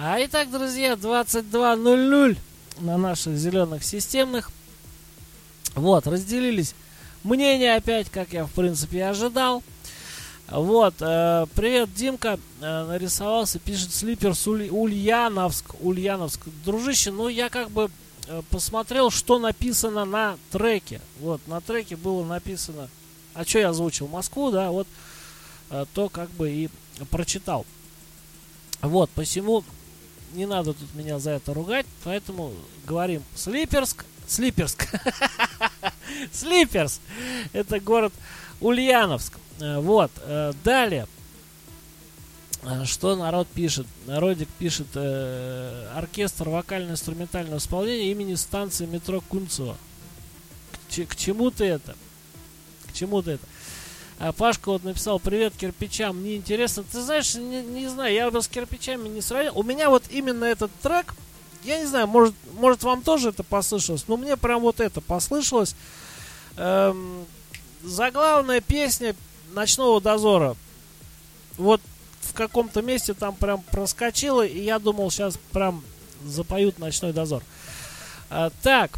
А итак, друзья, двадцать два ноль ноль на наших зеленых системных. Вот, разделились мнения опять, как я в принципе и ожидал. Вот, э, привет, Димка, э, нарисовался, пишет Слиперс Уль, Ульяновск, Ульяновск. Дружище, ну я как бы э, посмотрел, что написано на треке. Вот, на треке было написано, а что я озвучил, Москву, да, вот, э, то как бы и прочитал. Вот, посему не надо тут меня за это ругать, поэтому говорим Слиперск, Слиперск, Слиперс, это город Ульяновск. Вот, далее, что народ пишет? Народик пишет, э, оркестр вокально-инструментального исполнения имени станции метро Кунцево. К, к чему ты это? К чему ты это? А Пашка вот написал: привет кирпичам, мне интересно. Ты знаешь, не, не знаю, я бы с кирпичами не сравнил. У меня вот именно этот трек, я не знаю, может, может вам тоже это послышалось, но мне прям вот это послышалось. Эм, заглавная песня «Ночного дозора». Вот в каком-то месте там прям проскочило, и я думал, сейчас прям запоют «Ночной дозор». А, так,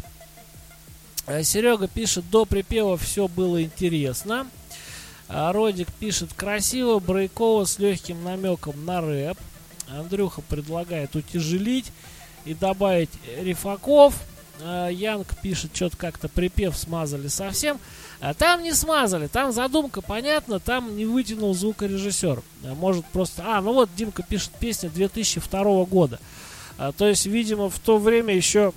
Серега пишет: до припева все было интересно. А Родик пишет: красиво, брейково, с легким намеком на рэп. Андрюха предлагает утяжелить и добавить рифаков. А Янг пишет: что-то как-то припев смазали совсем. А там не смазали, там задумка понятна, там не вытянул звукорежиссер. А может просто... А, ну вот Димка пишет: песня две тысячи второго года. А, то есть, видимо, в то время еще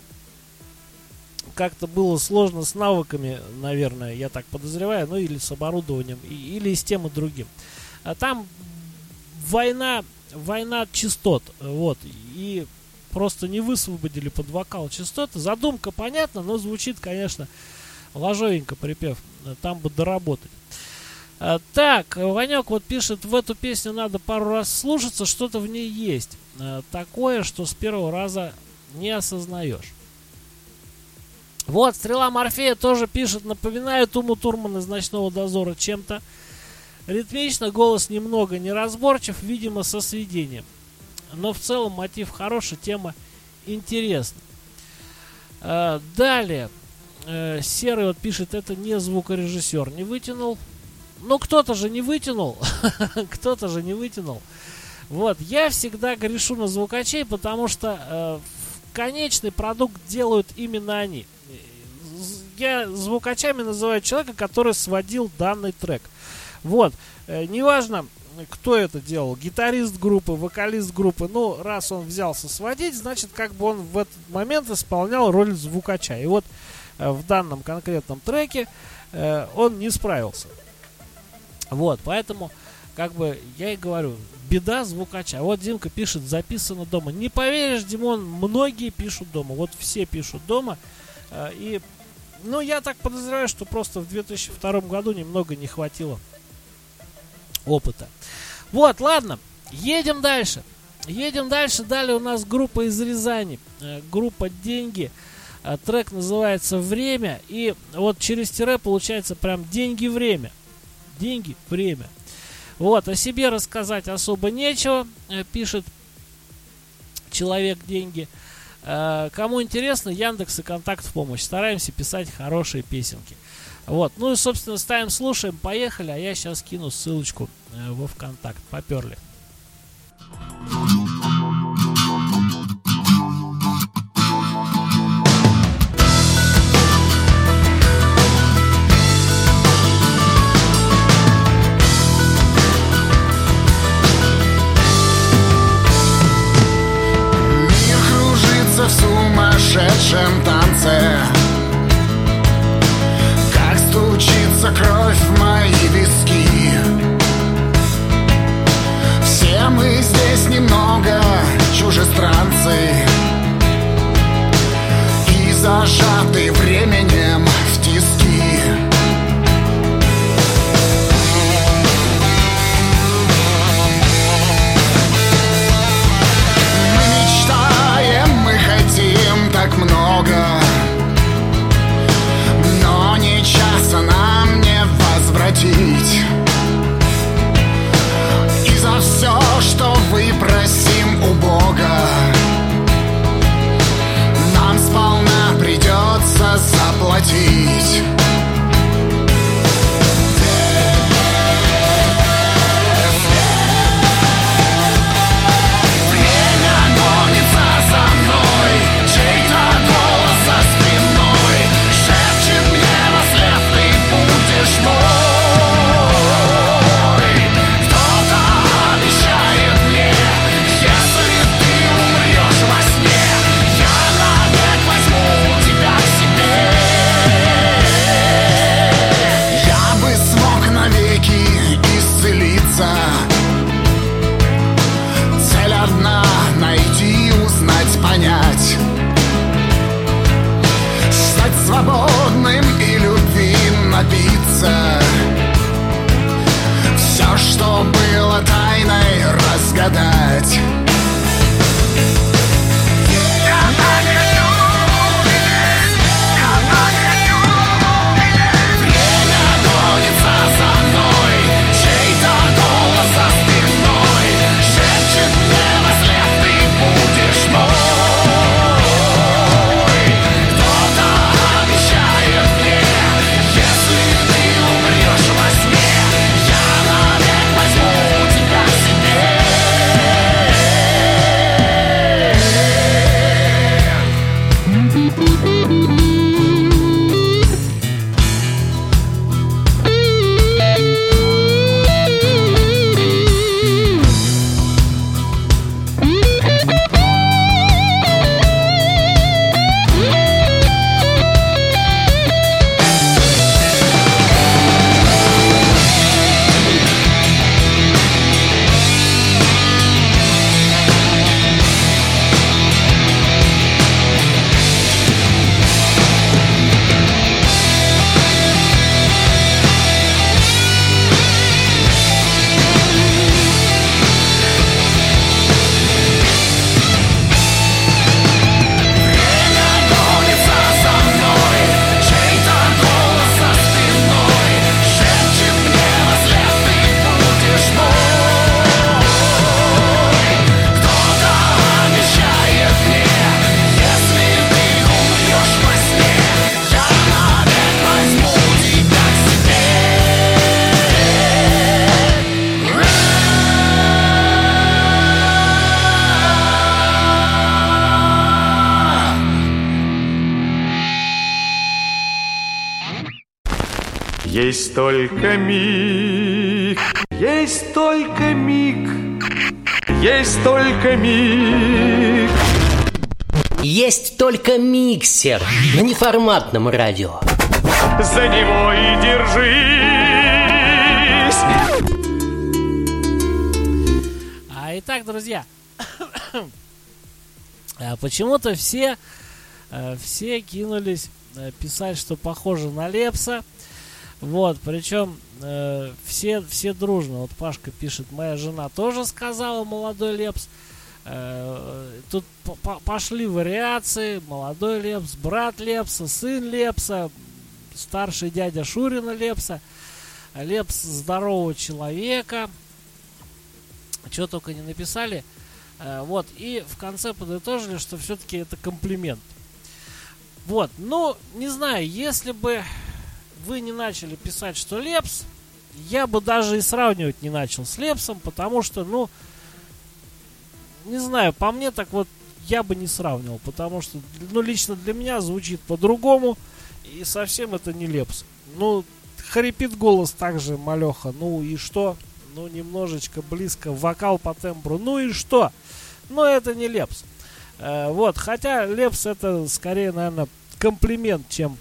как-то было сложно с навыками, наверное, я так подозреваю, ну или с оборудованием, и, или с тем и другим. А там война, война частот, вот, и просто не высвободили под вокал частоты. Задумка понятна, но звучит, конечно, ложовенько припев, там бы доработать. А, так, Ванек вот пишет: в эту песню надо пару раз слушаться, что-то в ней есть. А, такое, что с первого раза не осознаешь. Вот, Стрела Морфея тоже пишет: напоминает Уму Турман из «Ночного дозора» чем-то. Ритмично, голос немного неразборчив, видимо, со сведением. Но в целом мотив хороший, тема интересна. А, далее. Серый вот пишет: это не звукорежиссер не вытянул. Ну, кто-то же не вытянул. Кто-то же не вытянул. Вот, я всегда грешу на звукачей, потому что э, конечный продукт делают именно они. Я звукачами называю человека, который сводил данный трек. Вот, э, неважно, кто это делал, гитарист группы, вокалист группы, ну, раз он взялся сводить, значит, как бы он в этот момент исполнял роль звукача. И вот в данном конкретном треке э, он не справился. Вот, поэтому, как бы, я и говорю, беда звукача. Вот Димка пишет: записано дома. Не поверишь, Димон, многие пишут дома. Вот все пишут дома. Э, и, ну, я так подозреваю, что просто в две тысячи втором году немного не хватило опыта. Вот, ладно, едем дальше. Едем дальше. Далее у нас группа из Рязани. Э, группа «Деньги». Трек называется «Время». И вот через тире получается прям «Деньги, время». Деньги, время. Вот, о себе рассказать особо нечего, пишет человек «Деньги». Кому интересно, Яндекс и Контакт в помощь. Стараемся писать хорошие песенки. Вот, ну и, собственно, ставим, слушаем, поехали. А я сейчас кину ссылочку во ВКонтакт. Поперли. В сумасшедшем танце, как стучится кровь в мои виски. Все мы здесь немного чужестранцы и зажаты временем в тиски. Так много, но ни часа нам не возвратить. И за все, что выпросим у Бога, Есть только миг, есть только миг, есть только миг. Есть только миксер на неформатном радио. За него и держись. А итак, друзья, почему-то все, все кинулись писать, что похоже на Лепса. Вот, причем э, все, все дружно. Вот Пашка пишет: моя жена тоже сказала молодой Лепс. Э, тут по- пошли вариации: молодой Лепс, брат Лепса, сын Лепса, старший дядя Шурина Лепса, Лепс здорового человека. Чего только не написали. Э, вот, и в конце подытожили, что все-таки это комплимент. Вот, ну, не знаю, если бы вы не начали писать, что Лепс, я бы даже и сравнивать не начал с Лепсом, потому что, ну, не знаю, по мне так вот я бы не сравнивал, потому что, ну, лично для меня звучит по-другому, и совсем это не Лепс. Ну, хрипит голос также малеха, ну и что? Ну, немножечко близко, вокал по тембру, ну и что? Но это не Лепс. Э, вот, хотя Лепс это скорее, наверное, комплимент, чем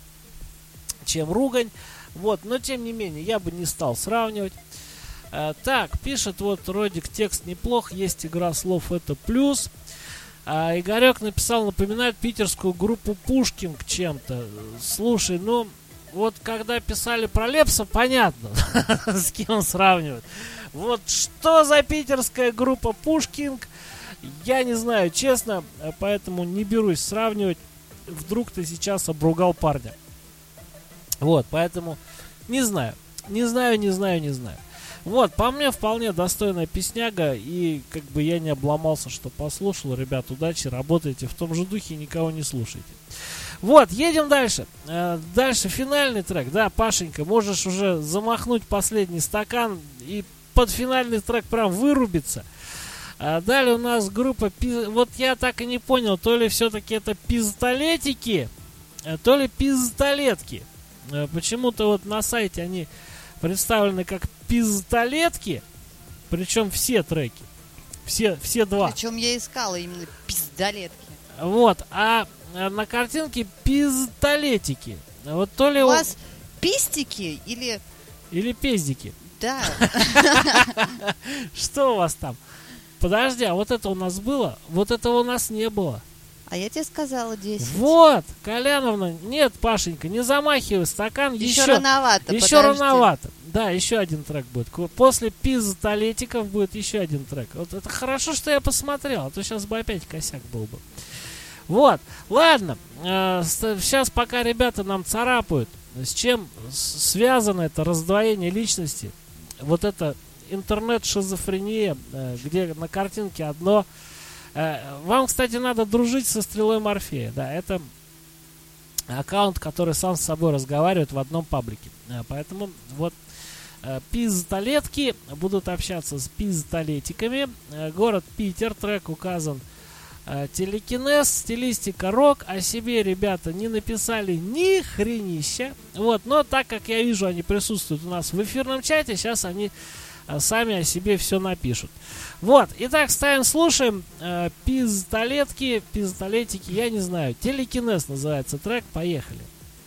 чем ругань. Вот, но тем не менее, я бы не стал сравнивать. А, так, пишет вот Родик: текст неплох, есть игра слов, это плюс. А, Игорек написал: напоминает питерскую группу Пушкинг чем-то. Слушай, ну, вот когда писали про Лепса, понятно, с кем сравнивать. Вот что за питерская группа Пушкинг, я не знаю, честно, поэтому не берусь сравнивать. Вдруг ты сейчас обругал парня. Вот, поэтому не знаю, не знаю, не знаю, не знаю. Вот, по мне вполне достойная песняга, и как бы я не обломался, что послушал. Ребят, удачи, работайте в том же духе, никого не слушайте. Вот, едем дальше. Э, дальше финальный трек. Да, Пашенька, можешь уже замахнуть последний стакан и под финальный трек прям вырубиться. А далее у нас группа, вот я так и не понял, то ли все-таки это пистолетики, то ли пистолетки. Почему-то вот на сайте они представлены как пистолетки, причем все треки, все, все два. Причем я искала именно пиздолетки. Вот, а на картинке пистолетики. Вот то ли у он... вас пистики или... Или пиздики. Да. Что у вас там? Подожди, а вот это у нас было? Вот этого у нас не было. А я тебе сказала десять. Вот, Коляновна, нет, Пашенька, не замахивай стакан. Еще, еще рановато, Еще подожди. рановато. Да, еще один трек будет. После пистолетиков будет еще один трек. Вот это хорошо, что я посмотрел, а то сейчас бы опять косяк был бы. Вот, ладно. Э, сейчас пока ребята нам царапают, с чем связано это раздвоение личности. Вот это интернет-шизофрения, э, где на картинке одно... Вам, кстати, надо дружить со Стрелой Морфея. Да, это аккаунт, который сам с собой разговаривает в одном паблике. Поэтому вот пиздолетки будут общаться с пиздолетиками. Город Питер, трек указан телекинез, стилистика рок. О себе ребята не написали ни хренища. Вот, но так как я вижу, они присутствуют у нас в эфирном чате, сейчас они сами о себе все напишут. Вот, итак, ставим, слушаем. э, Пиздолетки, пиздолетики, я не знаю. Телекинез называется трек, поехали.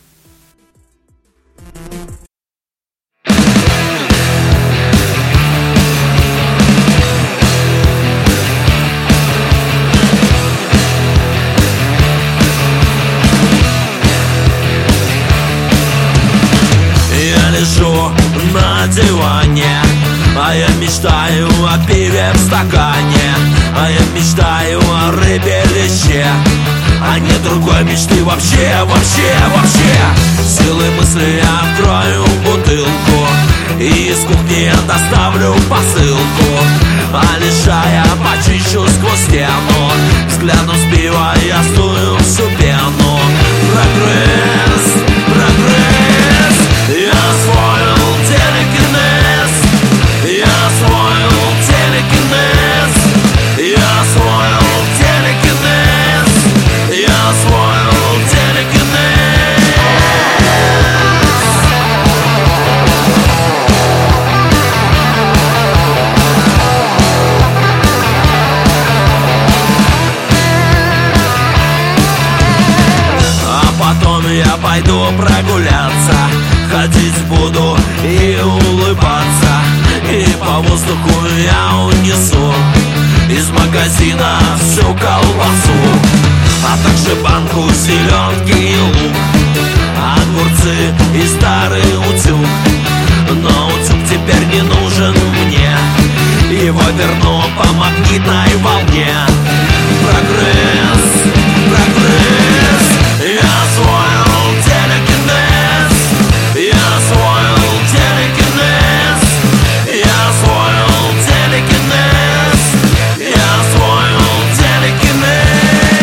Я лежу на диване, а я мечтаю о пиве в стакане, а я мечтаю о рыбе леще, а нет другой мечты вообще, вообще, вообще. Силой мысли я открою бутылку и из кухни я доставлю посылку, а лишая почищу сквозь стену, взгляну с пива я стую всю пену. Прогресс, прогресс, я освоил телекинез, я освоил телекинез, я освоил телекинез, я освоил телекинез. Я пойду прогуляться, ходить буду и улыбаться, и по воздуху я унесу из магазина всю колбасу, а также банку селедки и лук, огурцы и старый утюг. Но утюг теперь не нужен мне, его верну по магнитной волне. Прогресс, прогресс. Я освоил телекинез, я освоил телекинез, я освоил телекинез, я освоил телекинез.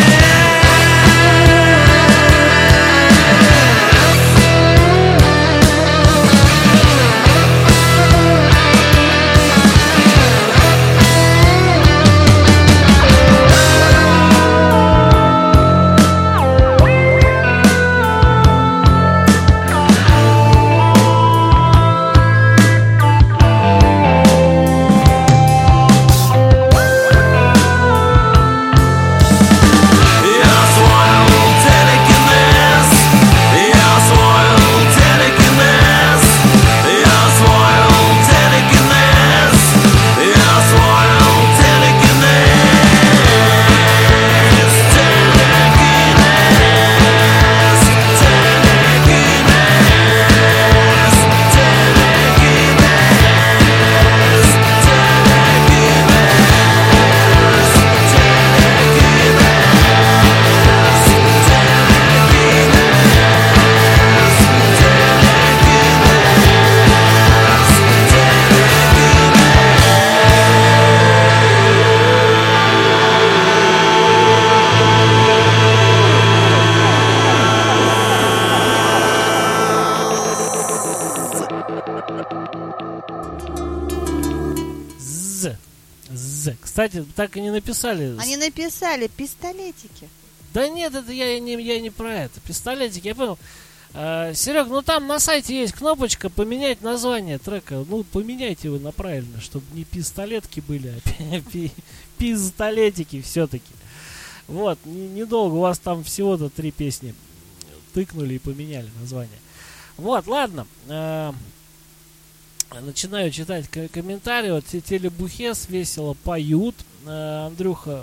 Кстати, так и не написали. Они написали пистолетики. Да нет, это я не, я не про это. Пистолетики, я понял. А, Серег, ну там на сайте есть кнопочка поменять название трека. Ну, поменяйте его на правильно, чтобы не пистолетки были, а пи- пистолетики все-таки. Вот, недолго, у вас там всего-то три песни тыкнули и поменяли название. Вот, ладно. А, начинаю читать к- комментарии. Вот Телебухес весело поют. А, Андрюха...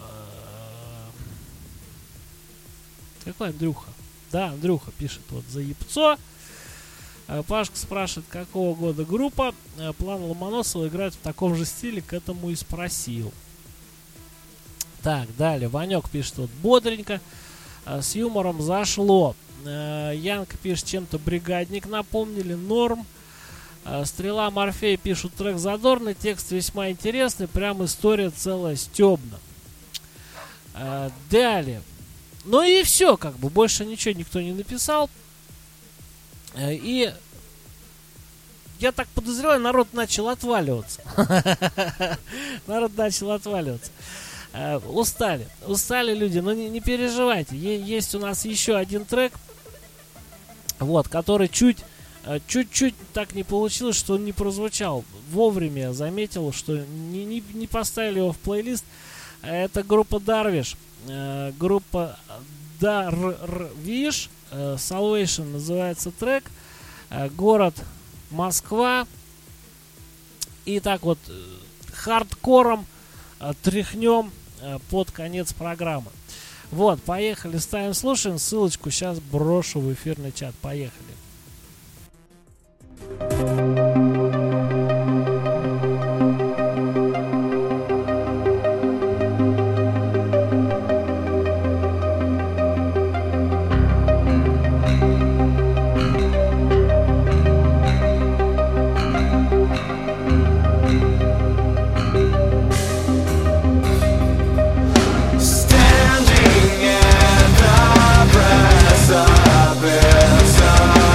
Какой Андрюха? Да, Андрюха пишет вот за ебцо. Пашка спрашивает, какого года группа. План Ломоносова играет в таком же стиле, к этому и спросил. Так, далее. Ванек пишет вот бодренько. С юмором зашло. Янка пишет, чем-то бригадник напомнили. Норм. Стрела Морфей пишут, трек задорный, текст весьма интересный, прям история целая стебна. Далее. Ну и все, как бы, больше ничего никто не написал. И я так подозреваю, народ начал отваливаться. Народ начал отваливаться. Устали. Устали люди, но не, не переживайте. Есть у нас еще один трек, вот, который чуть, чуть-чуть так не получилось, что он не прозвучал. Вовремя я заметил, что не, не, не поставили его в плейлист. Это группа Дарвиш. Группа Дарвиш. Salvation называется трек. Город Москва. И так вот хардкором тряхнем под конец программы. Вот, поехали, ставим, слушаем. Ссылочку сейчас брошу в эфирный чат. Поехали. Standing at the precipice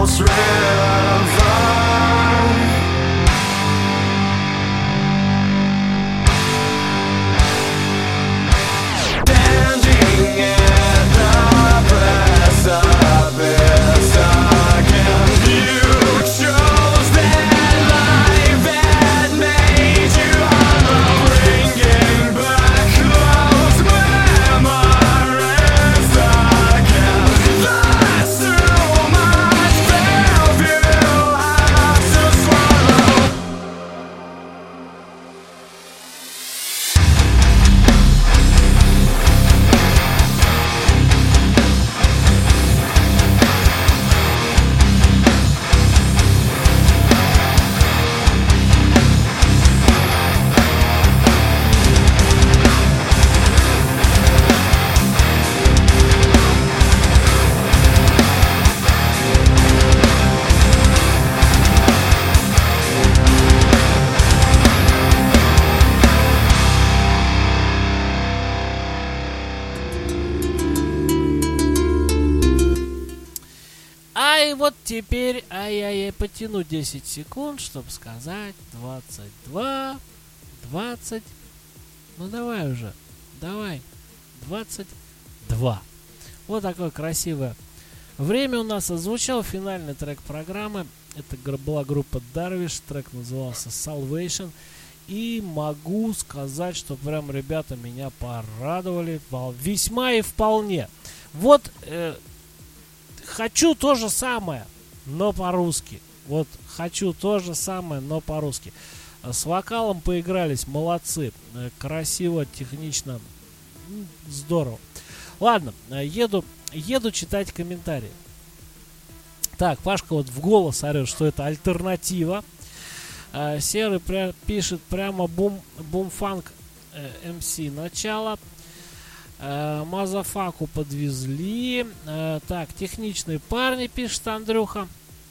Charles River. Standing at the precipice again, you chose that life had made you hollow, bringing back those memories again. There's too much Bellevue has to swallow. А и вот теперь, ай-яй-яй, потяну десять секунд, чтобы сказать двадцать два, двадцать, ну давай уже, давай, двадцать два. Вот такое красивое время у нас. Озвучал финальный трек программы. Это гр- была группа Darvish, трек назывался Salvation. И могу сказать, что прям ребята меня порадовали вол- весьма и вполне. Вот э, хочу то же самое, но по-русски. Вот хочу то же самое, но по-русски. С вокалом поигрались, молодцы. Э, Красиво, технично, м, здорово. Ладно, э, еду, еду читать комментарии. Так, Пашка вот в голос орет, что это альтернатива. Э, Серый пря- пишет прямо бум, бумфанк э, эм си начало. Э, Мазафаку подвезли. Э, так, техничные парни, пишет Андрюха.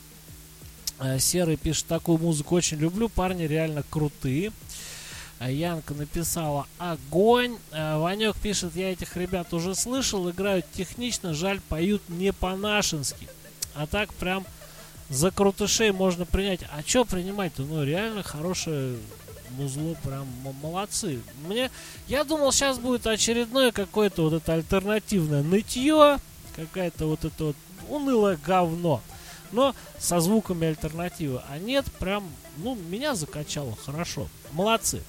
Э, Серый пишет, такую музыку очень люблю, парни реально крутые. Э, Янка написала огонь. Э, Ванек пишет, я этих ребят уже слышал, играют технично, жаль, поют не по-нашенски. А так прям за крутышей можно принять. А что принимать-то? Ну, реально хорошее музло, прям м- молодцы. Мне, я думал, сейчас будет очередное какое-то вот это альтернативное нытье, какая-то вот это вот унылое говно, но со звуками альтернативы. А нет, прям, ну, меня закачало хорошо. Молодцы.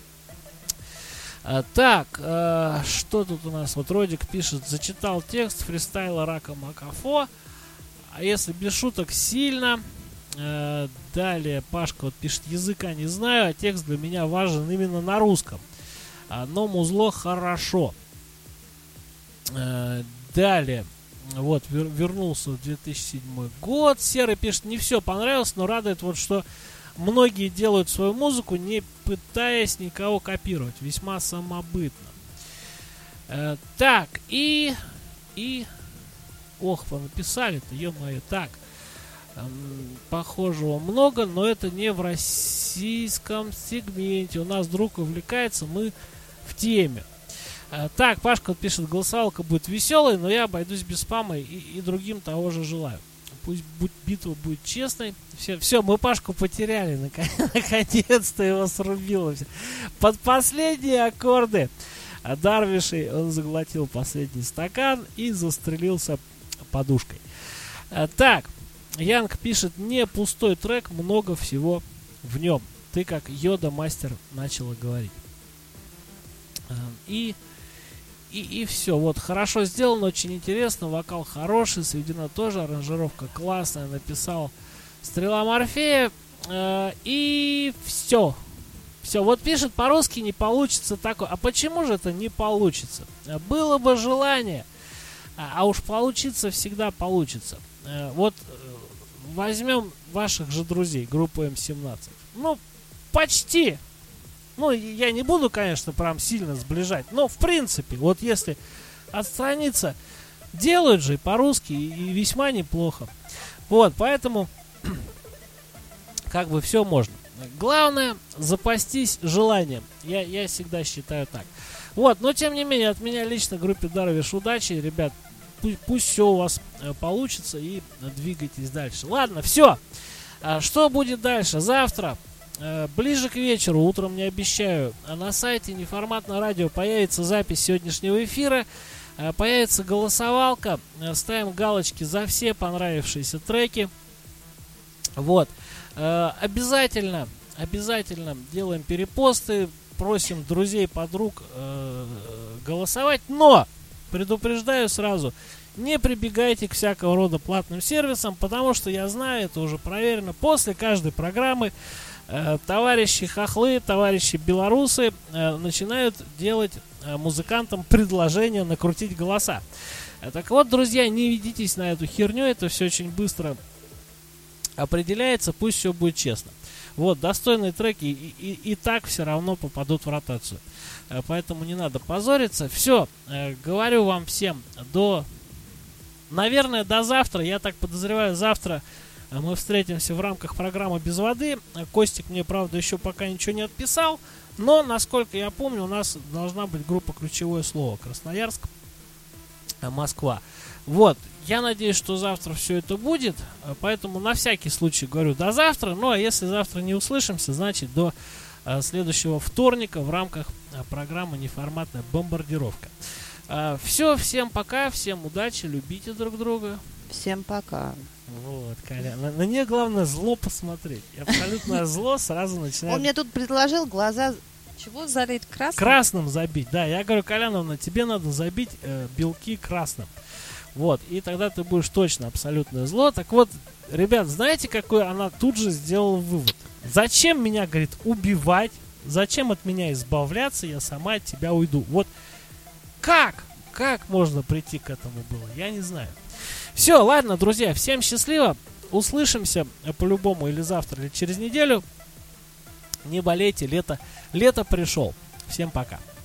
А, так, а, что тут у нас? Вот Родик пишет, зачитал текст фристайла Рака Макафо. А если без шуток, сильно. Э, далее Пашка вот пишет, языка не знаю, а текст для меня важен именно на русском. А, но музло хорошо. Э, далее. Вот, вер, вернулся в две тысячи седьмой год. Серый пишет, не все понравилось, но радует вот, что многие делают свою музыку, не пытаясь никого копировать. Весьма самобытно. Э, так, и... И... Ох, понаписали-то, ё-моё, так. Эм, похожего много, но это не в российском сегменте. У нас друг увлекается, мы в теме. Э, так, Пашка вот пишет, голосовалка будет веселой, но я обойдусь без спама и, и другим того же желаю. Пусть будь, битва будет честной. Все, все, мы Пашку потеряли, наконец-то его срубило. Под последние аккорды Дарвишей он заглотил последний стакан и застрелился подушкой. А, так, Янг пишет, не пустой трек, много всего в нем. Ты как Йода мастер начала говорить. А, и, и, и все. Вот, хорошо сделано, очень интересно, вокал хороший, сведена тоже, аранжировка классная, написал Стрела Морфея. А, и все. Все, вот пишет по-русски, не получится такое. А почему же это не получится? Было бы желание, а, а уж получиться всегда получится. Э, вот э, возьмем ваших же друзей, группу эм семнадцать. Ну, почти. Ну, я не буду, конечно, прям сильно сближать. Но, в принципе, вот если отстраниться, делают же по-русски и, и весьма неплохо. Вот, поэтому как бы все можно. Главное, запастись желанием. Я, я всегда считаю так. Вот, но тем не менее, от меня лично группе Дарвиш удачи. Ребят, пусть, пусть все у вас э, получится и двигайтесь дальше. Ладно, все. А что будет дальше? Завтра, э, ближе к вечеру, утром не обещаю, на сайте Неформатное радио появится запись сегодняшнего эфира, э, появится голосовалка, э, ставим галочки за все понравившиеся треки. Вот. Э, обязательно, обязательно делаем перепосты, просим друзей, подруг э, голосовать, но предупреждаю сразу, не прибегайте к всякого рода платным сервисам, потому что я знаю, это уже проверено, после каждой программы э, товарищи хохлы, товарищи белорусы э, начинают делать э, музыкантам предложение накрутить голоса. Э, так вот, друзья, не ведитесь на эту херню, это все очень быстро определяется, пусть все будет честно. Вот, достойные треки и, и, и так все равно попадут в ротацию. Э, поэтому не надо позориться. Все, э, говорю вам всем до... Наверное, до завтра. Я так подозреваю, завтра мы встретимся в рамках программы «Без воды». Костик мне, правда, еще пока ничего не отписал. Но, насколько я помню, у нас должна быть группа «Ключевое слово». Красноярск, Москва. Вот. Я надеюсь, что завтра все это будет. Поэтому на всякий случай говорю до завтра. Ну, а если завтра не услышимся, значит до следующего вторника в рамках программы «Неформатная бомбардировка». Все, всем пока, всем удачи, любите друг друга. Всем пока. Вот, Колян. На, на нее главное зло посмотреть. И абсолютное зло сразу начинает... Он мне тут предложил глаза... Чего залить красным? Красным забить, да. Я говорю, Коляновна, тебе надо забить э, белки красным. Вот, и тогда ты будешь точно абсолютное зло. Так вот, ребят, знаете, какой она тут же сделала вывод? Зачем меня, говорит, убивать? Зачем от меня избавляться? Я сама от тебя уйду. Вот. Как? Как можно прийти к этому было? Я не знаю. Все, ладно, друзья, всем счастливо. Услышимся по-любому или завтра, или через неделю. Не болейте, лето, лето пришел. Всем пока.